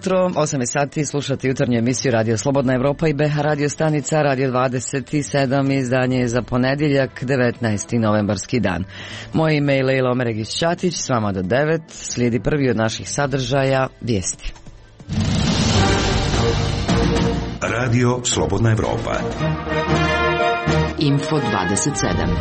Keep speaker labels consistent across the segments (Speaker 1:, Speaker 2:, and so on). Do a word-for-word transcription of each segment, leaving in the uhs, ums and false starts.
Speaker 1: jutro, osam je sati, slušate jutarnju emisiju Radio Slobodna Evropa i B H radio stanica Radio dvadeset sedam, izdanje je za ponedjeljak, devetnaesti novembarski dan. Moje ime je Lejla Omeregić-Ćatić, s vama do devet, slijedi prvi od naših sadržaja, vijesti.
Speaker 2: Radio Slobodna Evropa.
Speaker 3: Info dvadeset sedam.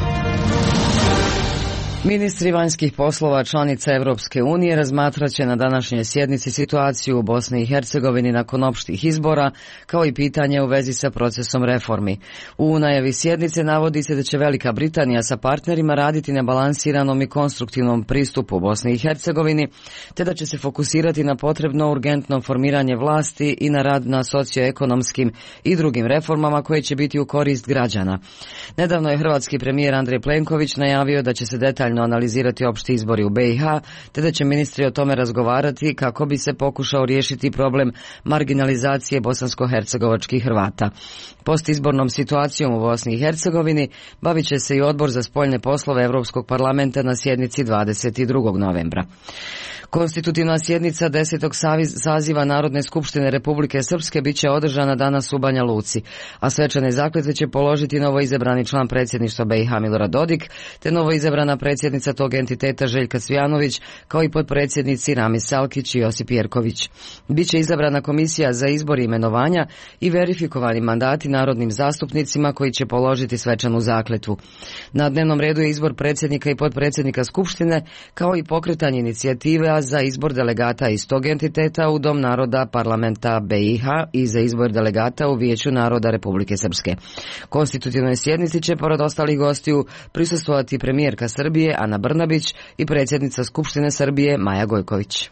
Speaker 1: Ministri vanjskih poslova članica Evropske unije razmatraće na današnjoj sjednici situaciju u Bosni i Hercegovini nakon opštih izbora, kao i pitanje u vezi sa procesom reformi. U najavi sjednice navodi se da će Velika Britanija sa partnerima raditi na balansiranom i konstruktivnom pristupu u Bosni i Hercegovini, te da će se fokusirati na potrebno urgentno formiranje vlasti i na rad na socioekonomskim i drugim reformama koje će biti u korist građana. Nedavno je hrvatski premijer Andrej Plenković najavio da će se detaljno analizirati opšti izbori u B i H, te da će ministri o tome razgovarati kako bi se pokušao riješiti problem marginalizacije bosansko-hercegovačkih Hrvata. Postizbornom situacijom u Bosni i Hercegovini bavit će se i Odbor za spoljne poslove Evropskog parlamenta na sjednici dvadeset drugog novembra. Konstitutivna sjednica desetog saziva Narodne skupštine Republike Srpske biće održana danas u Banja Luci, a svečane zakletve će položiti novoizabrani član predsjedništva B i H Milorad Dodik, te novoizabrana predsjednica tog entiteta Željka Cvijanović, kao i potpredsjednici Ramiz Salkić i Josip Jerković. Biće izabrana komisija za izbor i imenovanja i verifikovani mandati narodnim zastupnicima koji će položiti svečanu zakletvu. Na dnevnom redu je izbor predsjednika i potpredsjednika Skupštine, kao i pokretanje inicijative za izbor delegata iz tog entiteta u Dom naroda parlamenta B i H i za izbor delegata u Vijeću naroda Republike Srpske. Konstitutivnoj sjednici će pored ostalih gostiju prisustvovati premijerka Srbije Ana Brnabić i predsjednica Skupštine Srbije Maja Gojković.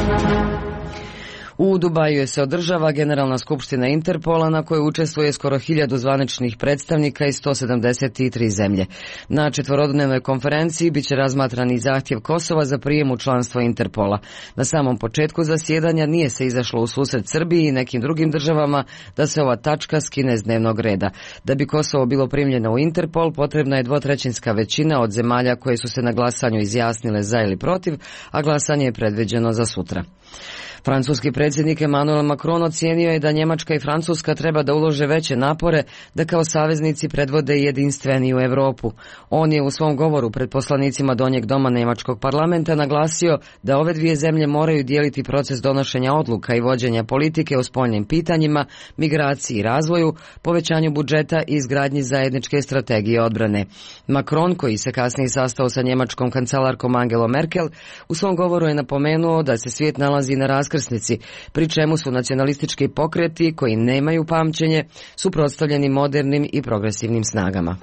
Speaker 1: U Dubaju se održava Generalna skupština Interpola na kojoj učestvuje skoro hiljadu zvaničnih predstavnika iz sto sedamdeset tri zemlje. Na četvorodnevnoj konferenciji biće razmatran i zahtjev Kosova za prijem u članstvo Interpola. Na samom početku zasjedanja nije se izašlo u susret Srbiji i nekim drugim državama da se ova tačka skine s dnevnog reda. Da bi Kosovo bilo primljeno u Interpol, potrebna je dvotrećinska većina od zemalja koje su se na glasanju izjasnile za ili protiv, a glasanje je predviđeno za sutra. Francuski predsjednik Emmanuel Macron ocijenio je da Njemačka i Francuska treba da ulože veće napore da kao saveznici predvode jedinstveniju Europu. On je u svom govoru pred poslanicima Donjeg doma Njemačkog parlamenta naglasio da ove dvije zemlje moraju dijeliti proces donošenja odluka i vođenja politike o spoljnim pitanjima, migraciji i razvoju, povećanju budžeta i izgradnji zajedničke strategije odbrane. Macron, koji se kasnije sastao sa njemačkom kancelarkom Angelom Merkel, u svom govoru je napomenuo da se svijet nalazi na raskrsnici, pri čemu su nacionalistički pokreti koji nemaju pamćenje suprotstavljeni modernim i progresivnim snagama.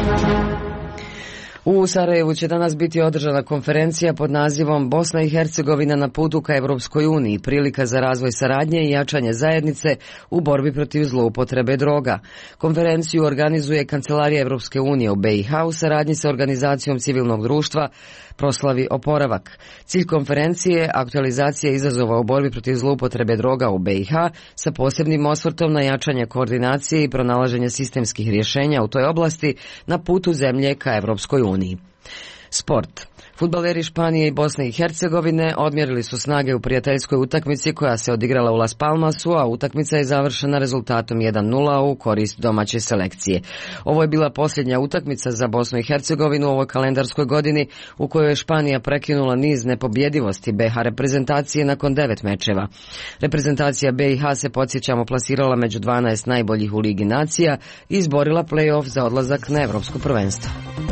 Speaker 1: U Sarajevu će danas biti održana konferencija pod nazivom Bosna i Hercegovina na putu ka Evropskoj uniji, prilika za razvoj saradnje i jačanje zajednice u borbi protiv zloupotrebe droga. Konferenciju organizuje Kancelarija Evropske unije u B i H u saradnji sa organizacijom civilnog društva Proslavi oporavak. Cilj konferencije je aktualizacija izazova u borbi protiv zloupotrebe droga u B i H sa posebnim osvrtom na jačanje koordinacije i pronalaženje sistemskih rješenja u toj oblasti na putu zemlje ka Evropskoj uniji. Sport. Fudbaleri Španije i Bosne i Hercegovine odmjerili su snage u prijateljskoj utakmici koja se odigrala u Las Palmasu, a utakmica je završena rezultatom jedan nula u korist domaće selekcije. Ovo je bila posljednja utakmica za Bosnu i Hercegovinu u ovoj kalendarskoj godini u kojoj je Španija prekinula niz nepobjedivosti B H reprezentacije nakon devet mečeva. Reprezentacija B i H se, podsjećamo, plasirala među dvanaest najboljih u Ligi nacija i izborila play-off za odlazak na Evropsko prvenstvo.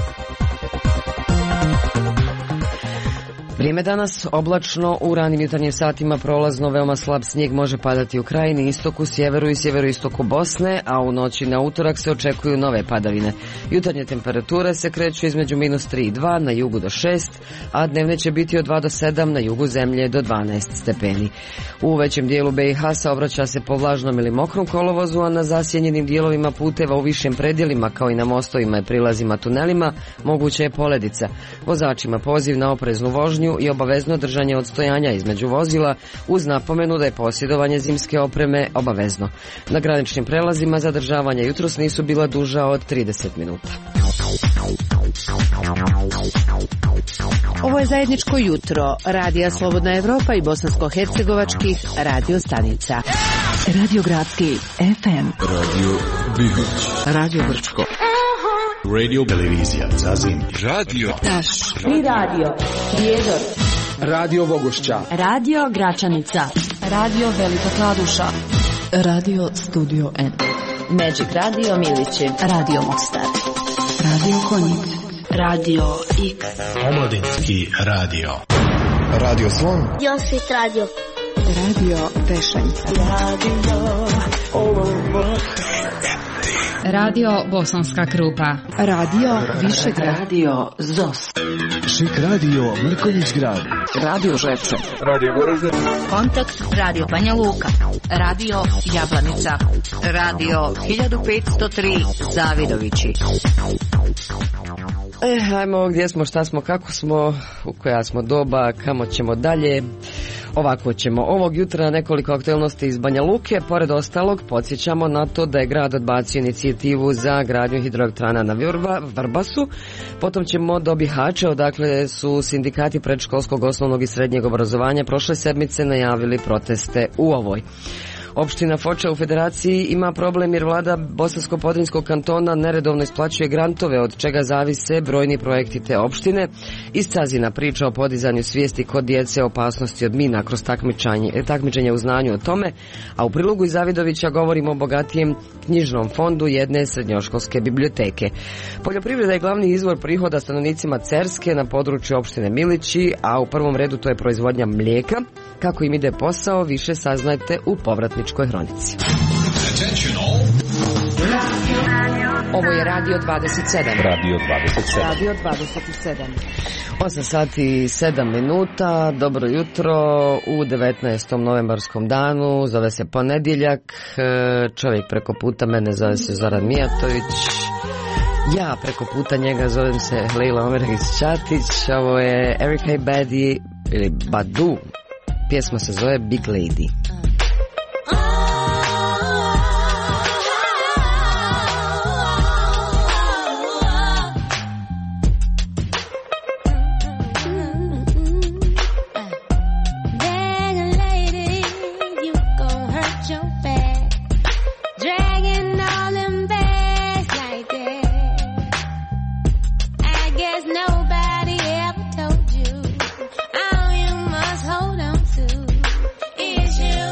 Speaker 1: Vrijeme danas oblačno, u ranim jutarnjim satima prolazno, veoma slab snijeg može padati u krajini, istoku, sjeveru i sjeveroistoku Bosne, a u noći na utorak se očekuju nove padavine. Jutarnje temperature se kreću između minus tri i dva, na jugu do šest, a dnevne će biti od dva do sedam, na jugu zemlje do dvanaest stepeni. U većem dijelu B i H saobraća se po vlažnom ili mokrom kolovozu, a na zasjenjenim dijelovima puteva u višim predjelima, kao i na mostovima i prilazima tunelima, moguća je poledica. Vozačima poziv na opreznu vožnju i obavezno držanje odstojanja između vozila uz napomenu da je posjedovanje zimske opreme obavezno. Na graničnim prelazima zadržavanja jutros nisu bila duža od trideset minuta.
Speaker 3: Ovo je zajedničko jutro Radija Slobodna Evropa i bosansko-hercegovačkih radio stanica.
Speaker 4: Radio Gradski F M.
Speaker 5: Radio Bihoć.
Speaker 4: Radio Brčko.
Speaker 5: Radio Televizija Zazim. Radio
Speaker 4: Taš.
Speaker 6: I radio Prijedor.
Speaker 5: Radio Vogošća.
Speaker 6: Radio Gračanica. Radio Velika Kladuša.
Speaker 4: Radio Studio N.
Speaker 6: Magic Radio Milići.
Speaker 4: Radio Mostar. Radio Konjic.
Speaker 6: Radio X.
Speaker 5: Omladinski radio.
Speaker 7: Radio Slon.
Speaker 8: Josvit Radio.
Speaker 4: Radio Pešanica.
Speaker 6: Radio
Speaker 9: Radio Bosanska Krupa.
Speaker 4: Radio Višegrad.
Speaker 6: Radio Zos.
Speaker 7: Šik Radio Mrkonjić Grad.
Speaker 4: Radio Žepče.
Speaker 5: Radio Goražde.
Speaker 9: Kontakt Radio Banja Luka. Radio Jablanica. Radio hiljadu petsto tri Zavidovići.
Speaker 1: E, ajmo gdje smo, šta smo, kako smo, u koja smo doba, kamo ćemo dalje. Ovako ćemo ovog jutra nekoliko aktualnosti iz Banja Luke. Pored ostalog, podsjećamo na to da je grad odbacio inicijativu za gradnju hidroelektrana na Vrbasu. Potom ćemo do Bihaća, odakle su sindikati predškolskog, osnovnog i srednjeg obrazovanja prošle sedmice najavili proteste u ovoj. Opština Foča u Federaciji ima problem jer vlada Bosansko-Podrinjskog kantona neredovno isplaćuje grantove, od čega zavise brojni projekti te opštine. Iz Cazina priča o podizanju svijesti kod djece o opasnosti od mina kroz takmičenje u znanju o tome, a u prilogu iz Zavidovića govorimo o bogatijem knjižnom fondu jedne srednjoškolske biblioteke. Poljoprivreda je glavni izvor prihoda stanovnicima Cerske na području opštine Milići, a u prvom redu to je proizvodnja mlijeka. Kako im ide posao, više saznajte u povratničkoj hronici.
Speaker 3: Ovo je Radio dvadeset sedam.
Speaker 5: Radio dvadeset sedam.
Speaker 3: Radio dvadeset sedam.
Speaker 1: osam sati i sedam minuta, dobro jutro u devetnaestom novembarskom danu, zove se ponedjeljak, čovjek preko puta mene zove se Zoran Mijatović, ja preko puta njega zovem se Leila Omergić-Ćatić, ovo je Erika i Badi, ili Badu, pjesma se zove Big Lady.
Speaker 8: Hold on to is you.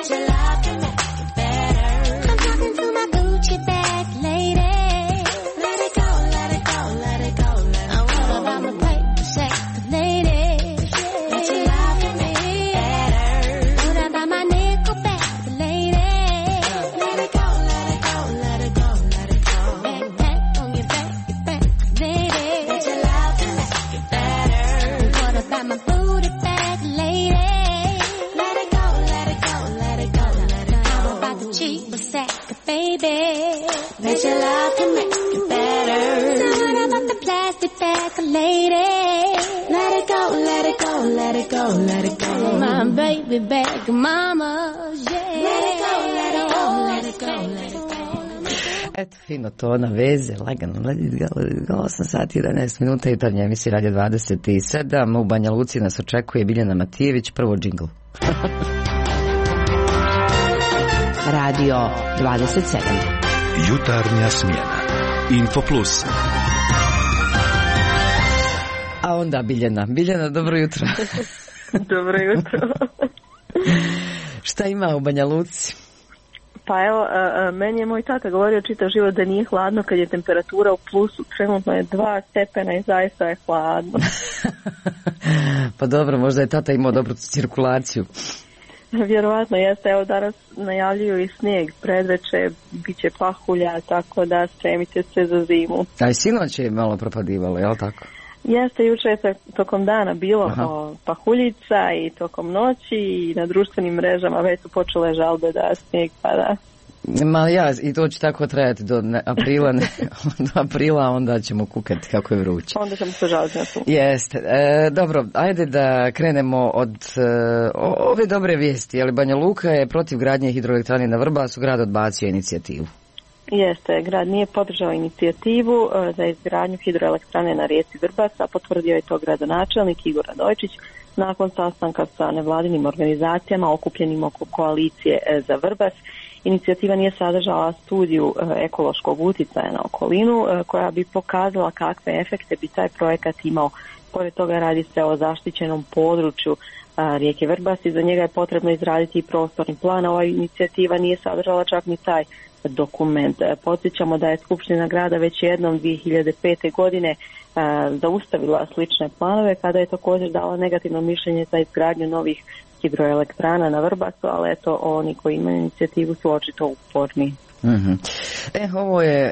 Speaker 8: Bet your love can make it better. I'm talking to my Gucci bag lady. Let it go, let it go, let it go, let it go. I wanna buy my paper sack lady. Bet your love can make it better. Would I buy my nickel back lady? Let it go, let it go, let it go, let it go. Backpack on your back, your back lady. Bet your love can make it better. What about my booty bag lady? Let it go, let it go, let it go, let it go. How about the cheaper sack, baby? Bet your love can make it better. So what about the plastic bag lady? Let it go, let it go, let it go, let it go. My baby bag mama, yeah. Let it go, let it go, let it go, let it go.
Speaker 1: Eto, fino to na veze, lagano, let it go, let it go, osam sati i jedanaest minuta, jutarnja emisija Radio dvadeset sedam, u Banja Luci nas očekuje Biljana Matijević, prvo džingl.
Speaker 3: Radio dvadeset sedam.
Speaker 2: Jutarnja smjena. Info Plus.
Speaker 1: A onda Biljana. Biljana, dobro jutro.
Speaker 10: Dobro jutro.
Speaker 1: Šta ima u Banja Luci?
Speaker 10: Pa evo, a, a, meni je moj tata govorio čitav život da nije hladno kad je temperatura u plusu, trenutno je dva stepena i zaista je hladno.
Speaker 1: Pa dobro, možda je tata imao dobru cirkulaciju.
Speaker 10: Vjerovatno jeste, evo danas najavljuju i snijeg, predveče, bit će pahulja, tako da spremite se za zimu.
Speaker 1: A i sinoć je malo propadivalo, je li tako?
Speaker 10: Jeste, juče je tokom dana bilo o, pahuljica i tokom noći i na društvenim mrežama već su počele žalbe da snijeg pada.
Speaker 1: Ma ja, i to će tako trajati do ne, aprila, ne, do aprila, onda ćemo kukati kako je vruće.
Speaker 10: Onda ćemo se žaliti na to.
Speaker 1: Jeste. E, dobro, ajde da krenemo od e, ove dobre vijesti. Ali Banja Luka je protiv gradnje hidroelektrane na Vrbasu, grad odbacio inicijativu.
Speaker 10: Jeste, grad nije podržao inicijativu e, za izgradnju hidroelektrane na rijeci Vrbas, a potvrdio je to gradonačelnik Igor Radojčić nakon sastanka sa nevladinim organizacijama okupljenim oko koalicije e, za Vrbas. Inicijativa nije sadržala studiju e, ekološkog utjecaja na okolinu e, koja bi pokazala kakve efekte bi taj projekat imao. Pored toga radi se o zaštićenom području a, rijeke Vrbas i za njega je potrebno izraditi i prostorni plan. Ova inicijativa nije sadržala čak ni taj dokument. Podsjećamo da je Skupština grada već jednom dvije hiljade pete. godine a, zaustavila slične planove kada je također dala negativno mišljenje za izgradnju novih hidroelektrana na Vrbasu, ali eto oni koji imaju inicijativu su očito uporni.
Speaker 1: Mm-hmm. E, ovo je e,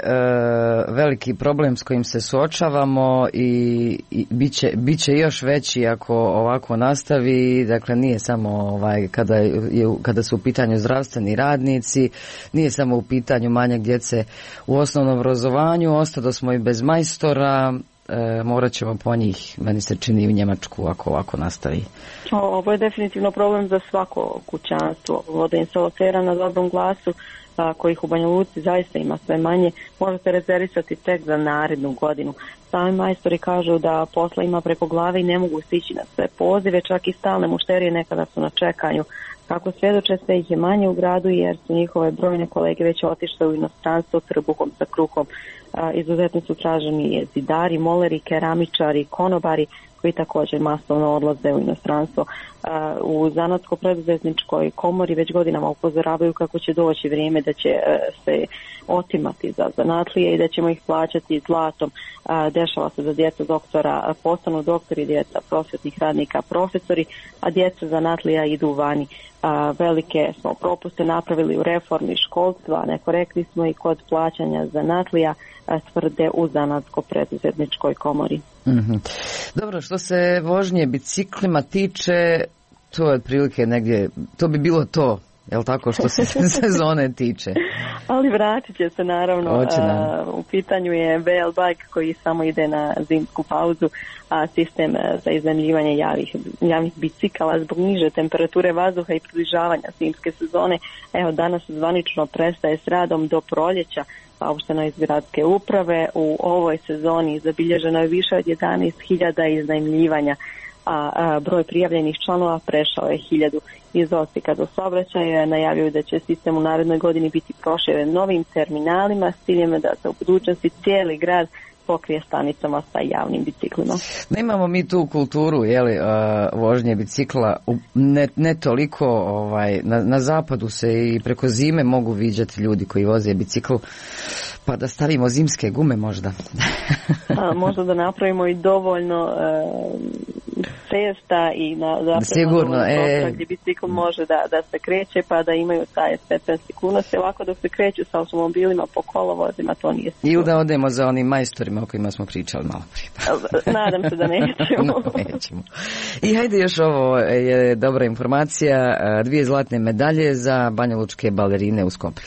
Speaker 1: veliki problem s kojim se suočavamo i, i bit će, bit će još veći ako ovako nastavi. Dakle, nije samo ovaj, kada, je, kada su u pitanju zdravstveni radnici, nije samo u pitanju manjak djece u osnovnom obrazovanju, ostado smo i bez majstora. E, morat ćemo po njih, meni se čini, u Njemačku ako ovako nastavi.
Speaker 10: Ovo je definitivno problem za svako kućanstvo. Vodoinstalatera na dobrom glasu, a, kojih u Banja Luci zaista ima sve manje, možete rezervisati tek za narednu godinu. Sami majstori kažu da posla ima preko glave i ne mogu stići na sve pozive, čak i stalne mušterije nekada su na čekanju. Kako svjedoče, sve ih je manje u gradu jer su njihove brojne kolege već otišle u inostranstvo trbuhom sa kruhom. A, izuzetno su traženi zidari, moleri, keramičari, konobari koji također masovno odlaze u inostranstvo. A, u zanatsko-preduzetničkoj komori već godinama upozoravaju kako će doći vrijeme da će a, se otimati za zanatlije i da ćemo ih plaćati zlatom. A, dešava se da djeca doktora postanu doktori, djeca prosvjetnih radnika profesori, a djeca zanatlija idu vani. A, velike smo propuste napravili u reformi školstva, nekorektni smo i kod plaćanja zanatlija, tvrde u zanatsko-preduzetničkoj komori.
Speaker 1: Mm-hmm. Dobro, što se vožnje biciklima tiče, to je otprilike negdje, to bi bilo to, je li tako, što se sezone tiče?
Speaker 10: Ali vratit će se naravno. A, u pitanju je V L Bike koji samo ide na zimsku pauzu, a sistem za iznajmljivanje javnih, javnih bicikala zbog niže temperature vazduha i približavanja zimske sezone. Evo, danas zvanično prestaje s radom do proljeća. Saopšteno iz gradske uprave. U ovoj sezoni zabilježeno je više od jedanaest hiljada iznajmljivanja, a, a broj prijavljenih članova prešao je hiljadu. Iz Osijeka do saobraćaja najavljuju da će sistem u narednoj godini biti proširen novim terminalima s ciljem da se u budućnosti cijeli grad pokrije stanicama sa javnim biciklima.
Speaker 1: Nemamo mi tu kulturu, jeli, uh, vožnje bicikla, ne, ne toliko, ovaj, na, na zapadu se i preko zime mogu viđati ljudi koji voze bicikl, pa da stavimo zimske gume možda.
Speaker 10: A, možda da napravimo i dovoljno uh, cesta i na
Speaker 1: sigurno, e...
Speaker 10: gdje bicikl može da, da se kreće, pa da imaju taj stepen sigurnosti. Ovako dok se kreću sa automobilima po kolovozima, to nije sigurno.
Speaker 1: I da odemo za onim majstorima o kojima smo pričali malo prije.
Speaker 10: Nadam se da nećemo.
Speaker 1: No, nećemo. I hajde još ovo je dobra informacija, dvije zlatne medalje za banjalučke balerine u Skoplju.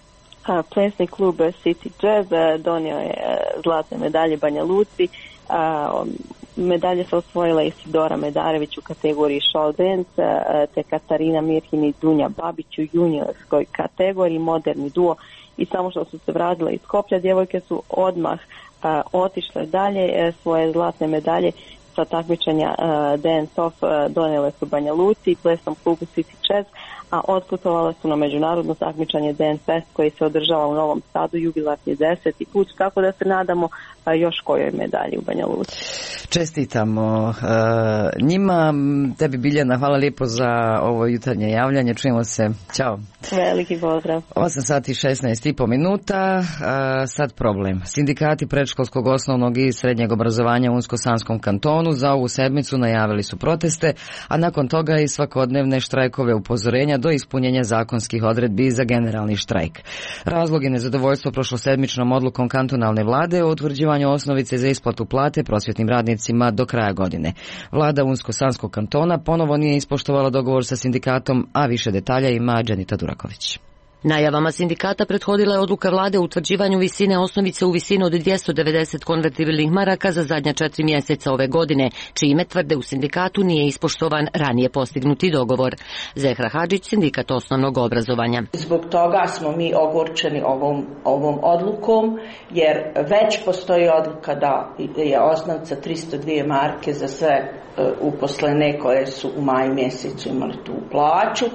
Speaker 10: A, plesni klub City Jazz donio je zlatne medalje Banja Luci. A, medalje su osvojile Isidora Medarević u kategoriji show dance, te Katarina Mirhin i Dunja Babić u juniorskoj kategoriji moderni duo. I samo što su se vratile iz Skoplja, djevojke su odmah a, otišle dalje, svoje zlatne medalje sa takmičenja uh, Dance Off uh, donijele su Banja Luci i plesnom klubu City Jazz, a otputovale su na međunarodno takmičenje Dance Fest koji se održava u Novom Sadu, jubilarni deseti put, tako da se nadamo uh, još kojoj medalji u Banja Luci.
Speaker 1: Čestitamo uh, njima, tebi Biljana, hvala lijepo za ovo jutarnje javljanje, čujemo se, ćao.
Speaker 10: Veliki pozdrav.
Speaker 1: osam sati i šesnaest i po minuta, uh, sad problem. Sindikati predškolskog, osnovnog i srednjeg obrazovanja u Unsko-Sanskom kantonu za ovu sedmicu najavili su proteste, a nakon toga i svakodnevne štrajkove upozorenja do ispunjenja zakonskih odredbi za generalni štrajk. Razlog je nezadovoljstvo prošlosedmičnom odlukom kantonalne vlade o utvrđivanju osnovice za isplatu plate prosvjetnim radnicima do kraja godine. Vlada Unsko-Sanskog kantona ponovo nije ispoštovala dogovor sa sindikatom, a više detalja ima Dženita Duraković.
Speaker 11: Najavama sindikata prethodila je odluka vlade o utvrđivanju visine osnovice u visinu od dvjesto devedeset konvertibilnih maraka za zadnja četiri mjeseca ove godine, čime, tvrde u sindikatu, nije ispoštovan ranije postignuti dogovor. Zehra Hadžić, sindikat osnovnog obrazovanja.
Speaker 12: Zbog toga smo mi ogorčeni ovom, ovom odlukom, jer već postoji odluka da je osnovica tristo dvije marke za sve uh, uposlene koje su u maju mjesecu imali tu plaću.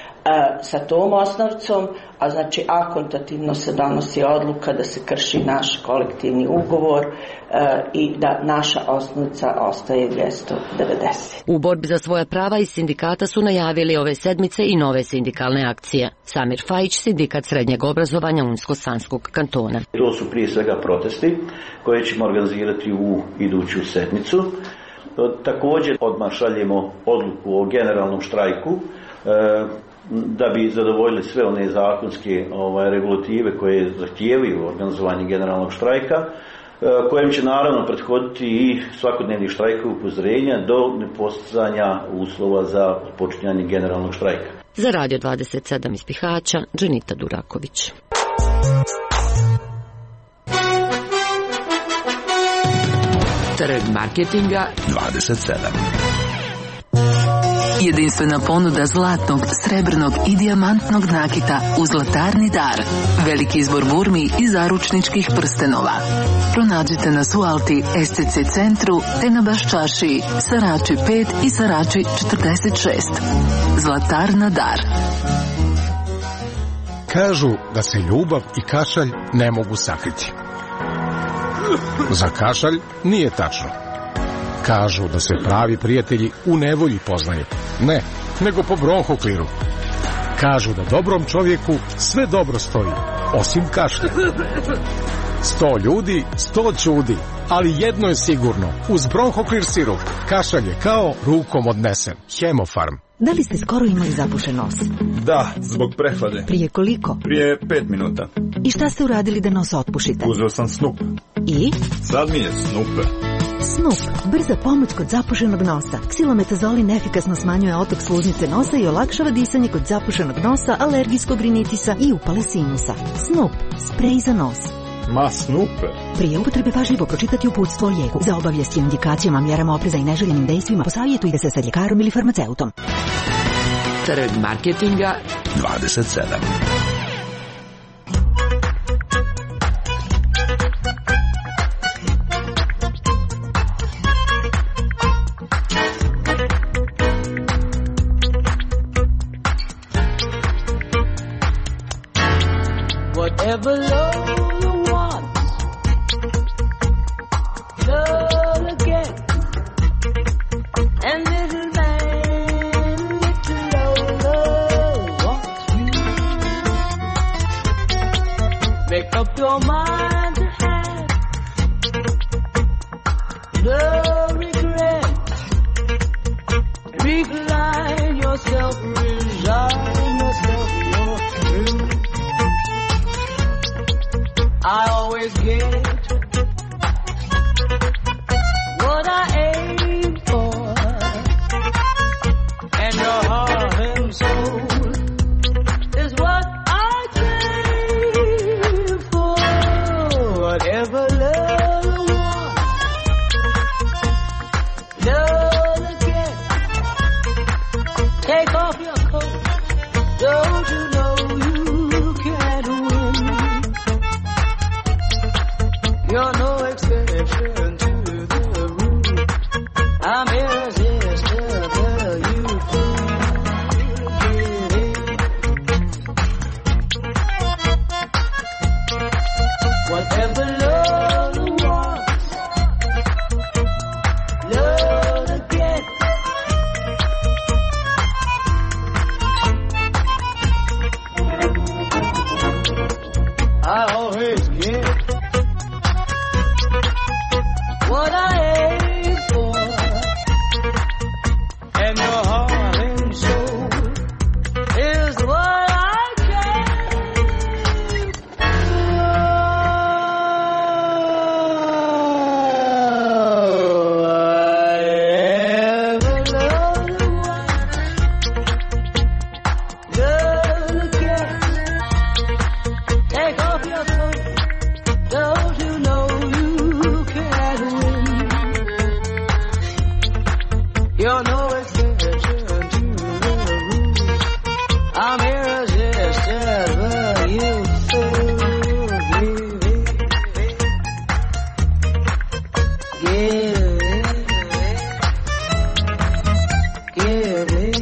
Speaker 12: Sa tom osnovcom, a znači akontativno se donosi odluka da se krši naš kolektivni ugovor e, i da naša osnovica ostaje dvjesto devedeset.
Speaker 11: U borbi za svoja prava iz sindikata su najavili ove sedmice i nove sindikalne akcije. Samir Fajić, sindikat srednjeg obrazovanja Unsko-Sanskog kantona.
Speaker 13: To su prije svega protesti koje ćemo organizirati u iduću sedmicu. Također odmah šaljemo odluku o generalnom štrajku e, da bi zadovoljili sve one zakonske ovaj, regulative koje zahtijevaju organizovanje generalnog štrajka, kojem će naravno prethoditi i svakodnevni štrajkovi upozorenja do nepostizanja uslova za počinjanje generalnog štrajka.
Speaker 11: Za Radio dvadeset sedam iz Bihaća, Dženita Duraković.
Speaker 14: Trg marketinga
Speaker 2: dvadeset sedam.
Speaker 14: Jedinstvena ponuda zlatnog, srebrnog i dijamantnog nakita u Zlatarni dar. Veliki izbor burmi i zaručničkih prstenova. Pronađite nas u Alti, S C C centru, te na Baščašiji, Sarači pet i Sarači četrdeset šest. Zlatarna dar.
Speaker 15: Kažu da se ljubav i kašalj ne mogu sakriti. Za kašalj nije tačno. Kažu da se pravi prijatelji u nevolji poznaju. Ne, nego po bronhokliru. Kažu da dobrom čovjeku sve dobro stoji, osim kašlja. Sto ljudi, sto čudi, ali jedno je sigurno. Uz bronhoklir sirup, kašalj je kao rukom odnesen. Hemofarm.
Speaker 16: Da li ste skoro imali zapušen nos?
Speaker 17: Da, zbog prehlade.
Speaker 16: Prije koliko?
Speaker 17: Prije pet minuta.
Speaker 16: I šta ste uradili da nos otpušite?
Speaker 17: Uzeo sam Snup.
Speaker 16: I?
Speaker 17: Sad mi je Snup.
Speaker 16: Snup, brza pomoć kod zapušenog nosa. Ksilometazolin efikasno smanjuje otok sluznice nosa i olakšava disanje kod zapušenog nosa, alergijskog rinitisa i upale sinusa. Snup, sprej za nos.
Speaker 17: Ma Snupe.
Speaker 16: Prije upotrebe pažljivo pročitati uputstvo o lijeku. Za obavijesti o indikacijama, mjerama opreza i neželjenim dejstvima posavjetujte se sa ljekarom ili farmaceutom.
Speaker 14: Trg marketinga
Speaker 2: dvadeset sedam.
Speaker 18: Whatever love you want, up your mind to have no regret. Recline yourself, resign yourself, you're through. I always get what I aim for, and your heart and soul is what I crave for. Whatever love wants, love again. Take off your coat, don't you know you can't win? You're no exception to the rule. I'm irresistible, you feel it. Whatever love wants, love again. I always get what I aim for, and your heart and soul is what I crave for. Whatever love wants, love again. Take off your coat, don't you know you can't win? You're no exception to the rule. I'm irresistible, you fool. Give it, give it.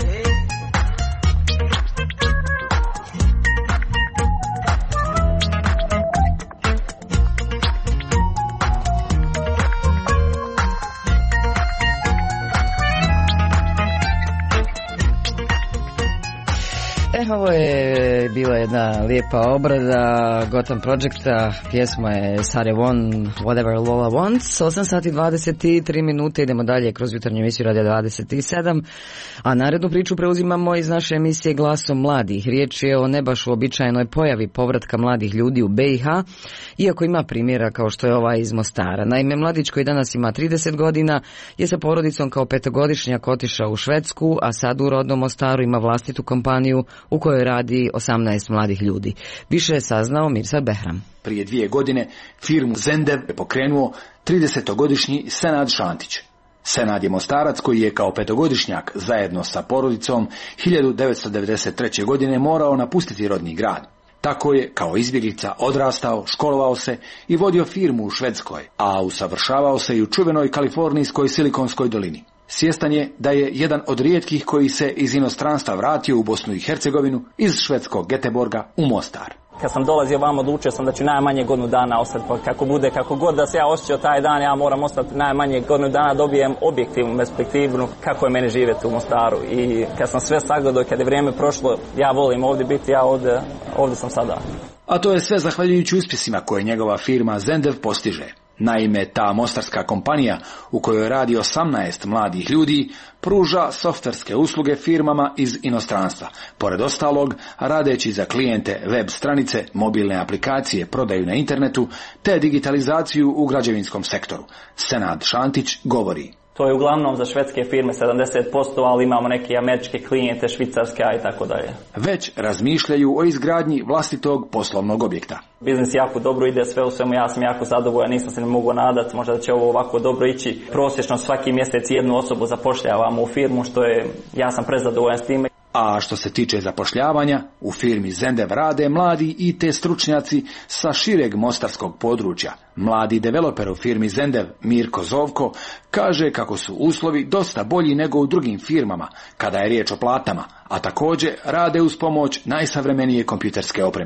Speaker 1: E, ovo je bila jedna lijepa obrada Gotham Projecta, pjesma je Sarah Vaughan, Whatever Lola Wants. Osam sati dvadeset tri minute, idemo dalje kroz jutarnju emisiju Radio dvadeset sedam, a narednu priču preuzimamo iz naše emisije Glasom mladih. Riječ je o ne baš uobičajenoj pojavi povratka mladih ljudi u B i H, iako ima primjera kao što je ova iz Mostara. Naime, mladić koji danas ima trideset godina je sa porodicom kao petogodišnjak otišao u Švedsku, a sad u rodnom Mostaru ima vlastitu kompaniju u kojoj radi osamnaest mladih ljudi. Više je saznao Mirsad Behram.
Speaker 19: Prije dvije godine firmu Zendev je pokrenuo tridesetogodišnji Senad Šantić. Senad je Mostarac koji je kao petogodišnjak zajedno sa porodicom hiljadu devetsto devedeset treće. godine morao napustiti rodni grad. Tako je kao izbjeglica odrastao, školovao se i vodio firmu u Švedskoj, a usavršavao se i u čuvenoj kalifornijskoj Silikonskoj dolini. Svjestan je da je jedan od rijetkih koji se iz inostranstva vratio u Bosnu i Hercegovinu iz švedskog Göteborga u Mostar.
Speaker 20: Kad sam dolazio vam, odlučio sam da ću najmanje godinu dana ostati, pa kako bude, kako god da se ja osjećao taj dan, ja moram ostati najmanje godinu dana, dobijem objektivnu perspektivnu kako je meni živjeti u Mostaru. I kad sam sve sagledao, kad je vrijeme prošlo, ja volim ovdje biti, ja ovdje, ovdje sam sada.
Speaker 19: A to je sve zahvaljujući uspjesima koje njegova firma Zendev postiže. Naime, ta mostarska kompanija u kojoj radi osamnaest mladih ljudi pruža softverske usluge firmama iz inostranstva. Pored ostalog, radeći za klijente web stranice, mobilne aplikacije, prodaju na internetu te digitalizaciju u građevinskom sektoru. Senad Šantić govori.
Speaker 20: To je uglavnom za švedske firme sedamdeset posto, ali imamo neke američke klijente, švicarske i tako dalje.
Speaker 19: Već razmišljaju o izgradnji vlastitog poslovnog objekta.
Speaker 20: Biznis jako dobro ide, sve u svemu, ja sam jako zadovoljan, nisam se ne mogu nadati, možda da će ovo ovako dobro ići. Prosječno svaki mjesec jednu osobu zapošljavamo u firmu, što je, ja sam prezadovoljan s time.
Speaker 19: A što se tiče zapošljavanja, u firmi Zendev rade mladi I T stručnjaci sa šireg mostarskog područja. Mladi developer u firmi Zendev, Mirko Zovko, kaže kako su uslovi dosta bolji nego u drugim firmama, kada je riječ o platama, a također rade uz pomoć najsavremenije kompjuterske opreme.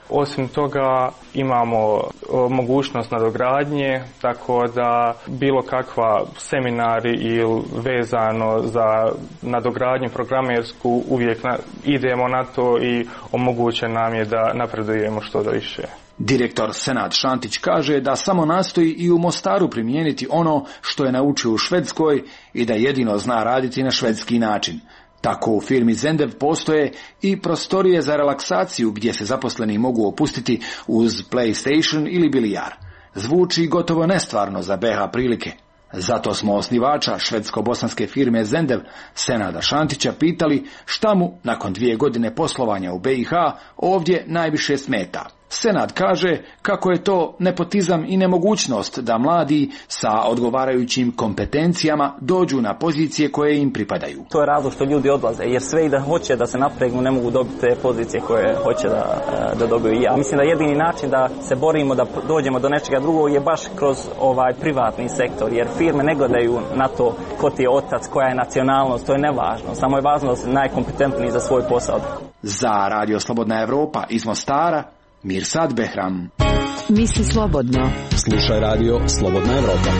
Speaker 21: Osim toga imamo mogućnost nadogradnje, tako da bilo kakva seminari ili vezano za nadogradnju programersku uvijek na, idemo na to i omogućeno nam je da napredujemo što da više.
Speaker 19: Direktor Senad Šantić kaže da samo nastoji i u Mostaru primijeniti ono što je naučio u Švedskoj i da jedino zna raditi na švedski način. Tako u firmi Zendev postoje i prostorije za relaksaciju gdje se zaposleni mogu opustiti uz PlayStation ili bilijar. Zvuči gotovo nestvarno za be ha prilike. Zato smo osnivača švedsko-bosanske firme Zendev, Senada Šantića, pitali šta mu, nakon dvije godine poslovanja u be i ha, ovdje najviše smeta. Senad kaže kako je to nepotizam i nemogućnost da mladi sa odgovarajućim kompetencijama dođu na pozicije koje im pripadaju.
Speaker 20: To je razlog što ljudi odlaze, jer sve i da hoće da se napregnu ne mogu dobiti te pozicije koje hoće da, da dobiju i ja. Mislim da jedini način da se borimo da dođemo do nečega drugog je baš kroz ovaj privatni sektor, jer firme ne gledaju na to ko ti je otac, koja je nacionalnost, to je nevažno. Samo je važno da si najkompetentniji za svoj posao.
Speaker 19: Za Radio Slobodna Evropa iz Mostara, Mirsad Behram.
Speaker 3: Misli slobodno.
Speaker 5: Slušaj Radio Slobodna Evropa.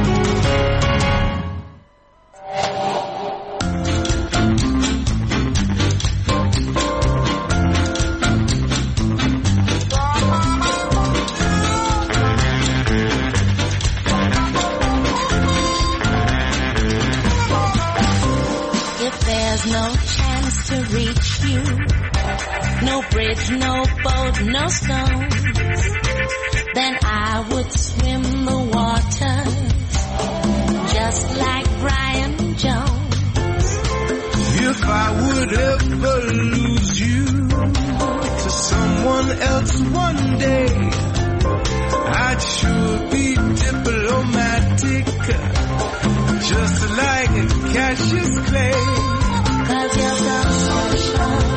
Speaker 8: If there's no chance to reach you, no bridge, no boat, no stones, then I would swim the waters just like Brian Jones.
Speaker 18: If I would ever lose you to someone else one day, I'd sure be diplomatic, just like Cassius Clay. 'Cause you're so special.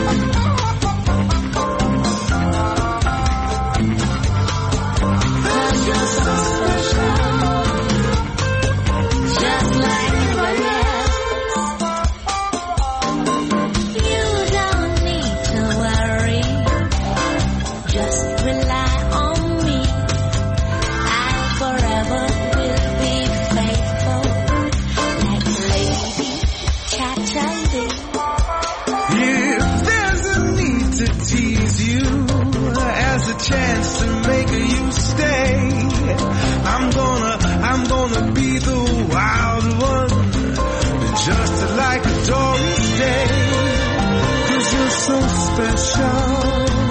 Speaker 18: Chance to make you stay. I'm gonna, I'm gonna be the wild one, just like a Doris Day. 'Cause you're so special,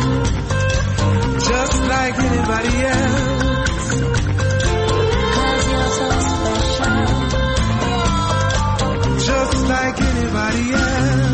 Speaker 18: just like anybody else. 'Cause you're so special, just like anybody else.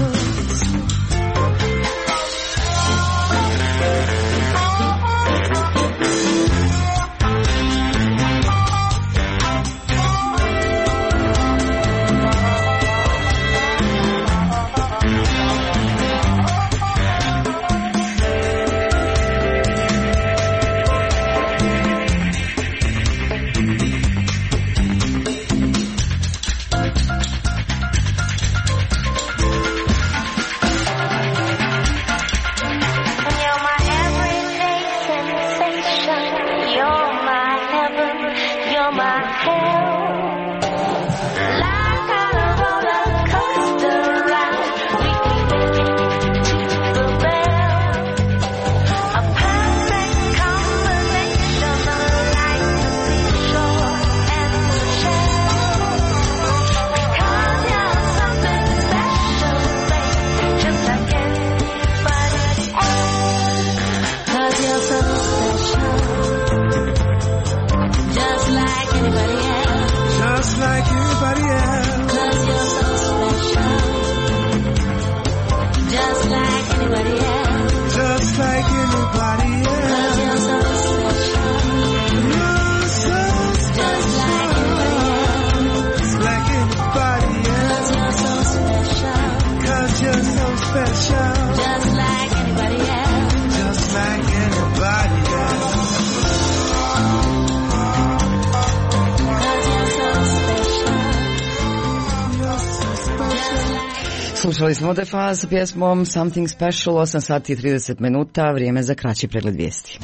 Speaker 1: Slušali smo The Fuzz sa pjesmom Something Special, osam sati i trideset minuta, vrijeme za kraći pregled vijesti.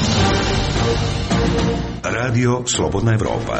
Speaker 2: Radio Slobodna Evropa.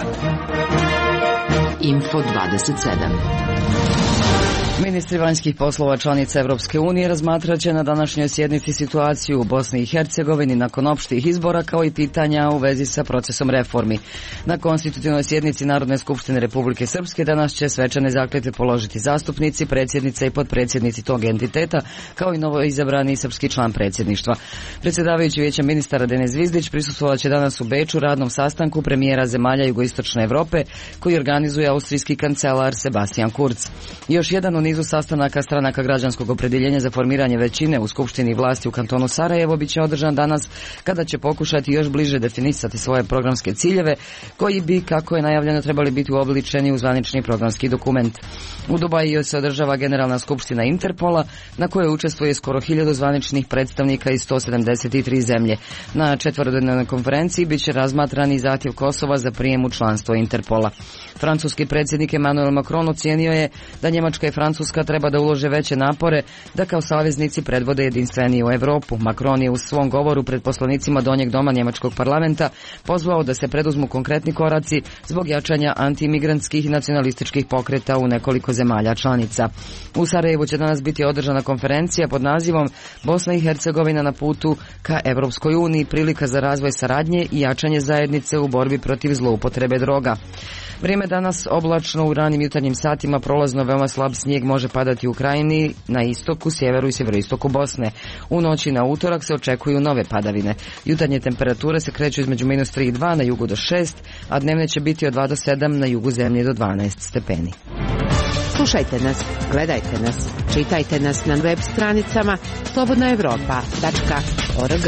Speaker 11: Info dvadeset sedam.
Speaker 1: Ministri vanjskih poslova članica Evropske unije razmatrat će na današnjoj sjednici situaciju u Bosni i Hercegovini nakon opštih izbora, kao i pitanja u vezi sa procesom reformi. Na konstitutivnoj sjednici Narodne skupštine Republike Srpske danas će svečane zakletve položiti zastupnici, predsjednica i potpredsjednici tog entiteta, kao i novoizabrani srpski član predsjedništva. Predsjedavajući Vijeća ministara Denis Zvizdić prisustvovat će danas u Beču radnom sastanku premijera zemalja jugoistočne Evrope, koji organizuje austrijski kancelar Sebastian Kurz. Još jedan u nizu sastanaka stranaka građanskog opredjeljenja za formiranje većine u Skupštini vlasti u kantonu Sarajevo biće održan danas, kada će pokušati još bliže definisati svoje programske ciljeve, koji bi, kako je najavljeno, trebali biti uobličeni u zvanični programski dokument. U Dubaju se održava Generalna skupština Interpola, na kojoj učestvuje skoro hiljadu zvaničnih predstavnika iz sto sedamdeset tri zemlje. Na četverodnevnoj konferenciji biće razmatran i zahtjev Kosova za prijem u članstvo Interpola. Francuski predsjednik Emmanuel Macron ocijenio je da Njemačka i Francuska treba da ulože veće napore da kao saveznici predvode jedinstveniju Evropu. Macron je u svom govoru pred poslanicima Donjeg doma njemačkog parlamenta pozvao da se preduzmu konkretni koraci zbog jačanja antimigrantskih i nacionalističkih pokreta u nekoliko zemalja članica. U Sarajevu će danas biti održana konferencija pod nazivom Bosna i Hercegovina na putu ka Evropskoj uniji, prilika za razvoj saradnje i jačanje zajednice u borbi protiv zloupotrebe droga. Vrijeme danas oblačno, u ranim jutarnjim satima prolazno veoma slab snijeg može padati u Krajini, na istoku, sjeveru i sjeveroistoku Bosne. U noći na utorak se očekuju nove padavine. Jutarnje temperature se kreću između minus tri i dva, na jugu do šest, a dnevne će biti od dva do sedam, na jugu zemlje do dvanaest stepeni.
Speaker 3: Slušajte nas, gledajte nas, čitajte nas na web stranicama slobodna evropa tačka org.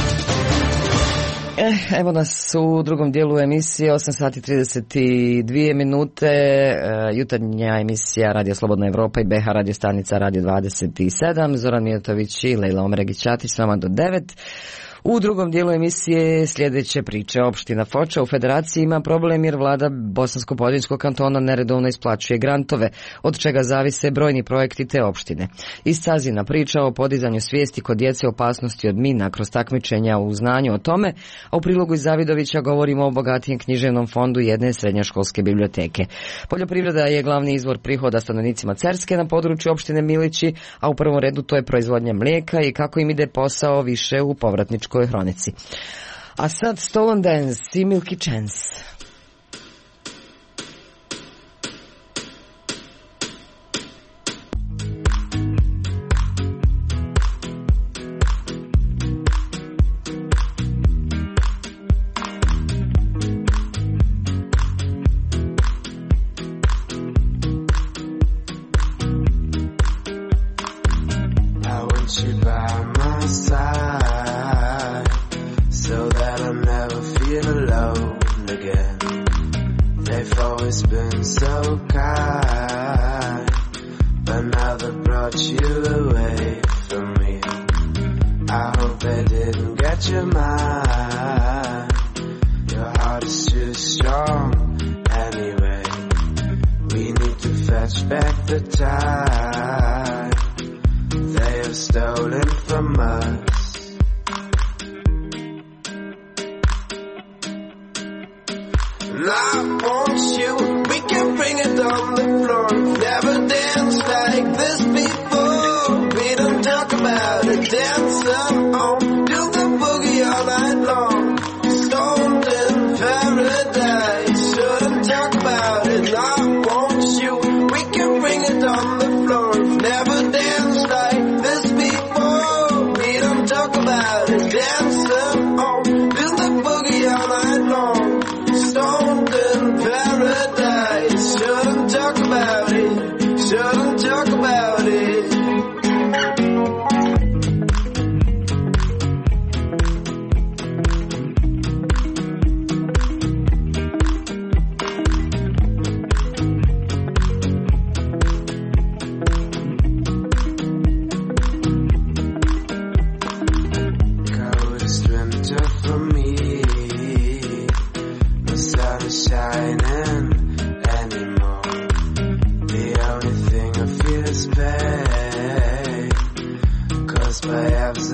Speaker 1: Eh, evo nas u drugom dijelu emisije, osam sati trideset dvije minute, e, jutarnja emisija Radio Slobodna Evropa i B H radio stanica Radio dvadeset sedam, Zoran Mijatović i Lejla Omregić-Ćatić s vama do devet. U drugom dijelu emisije sljedeće priče. Opština Foča u Federaciji ima problem jer vlada Bosansko-Podrinjskog kantona neredovno isplaćuje grantove, od čega zavise brojni projekti te opštine. Iz Cazina priča o podizanju svijesti kod djece opasnosti od mina kroz takmičenja u znanju o tome, a u prilogu iz Zavidovića govorimo o bogatijem književnom fondu jedne srednjoškolske biblioteke. Poljoprivreda je glavni izvor prihoda stanovnicima Cerske na području opštine Milići, a u prvom redu to je proizvodnja mlijeka i kako im ide posao više u povratničkoj hronici. A sad Stolen Dance i Milky Chance.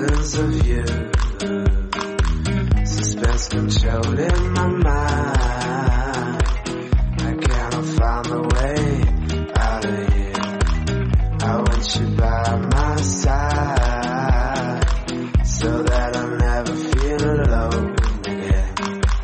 Speaker 18: visions of you. Suspense controlled in my mind. I cannot find the way out of here. I want you by my side, so that I'll never feel alone again.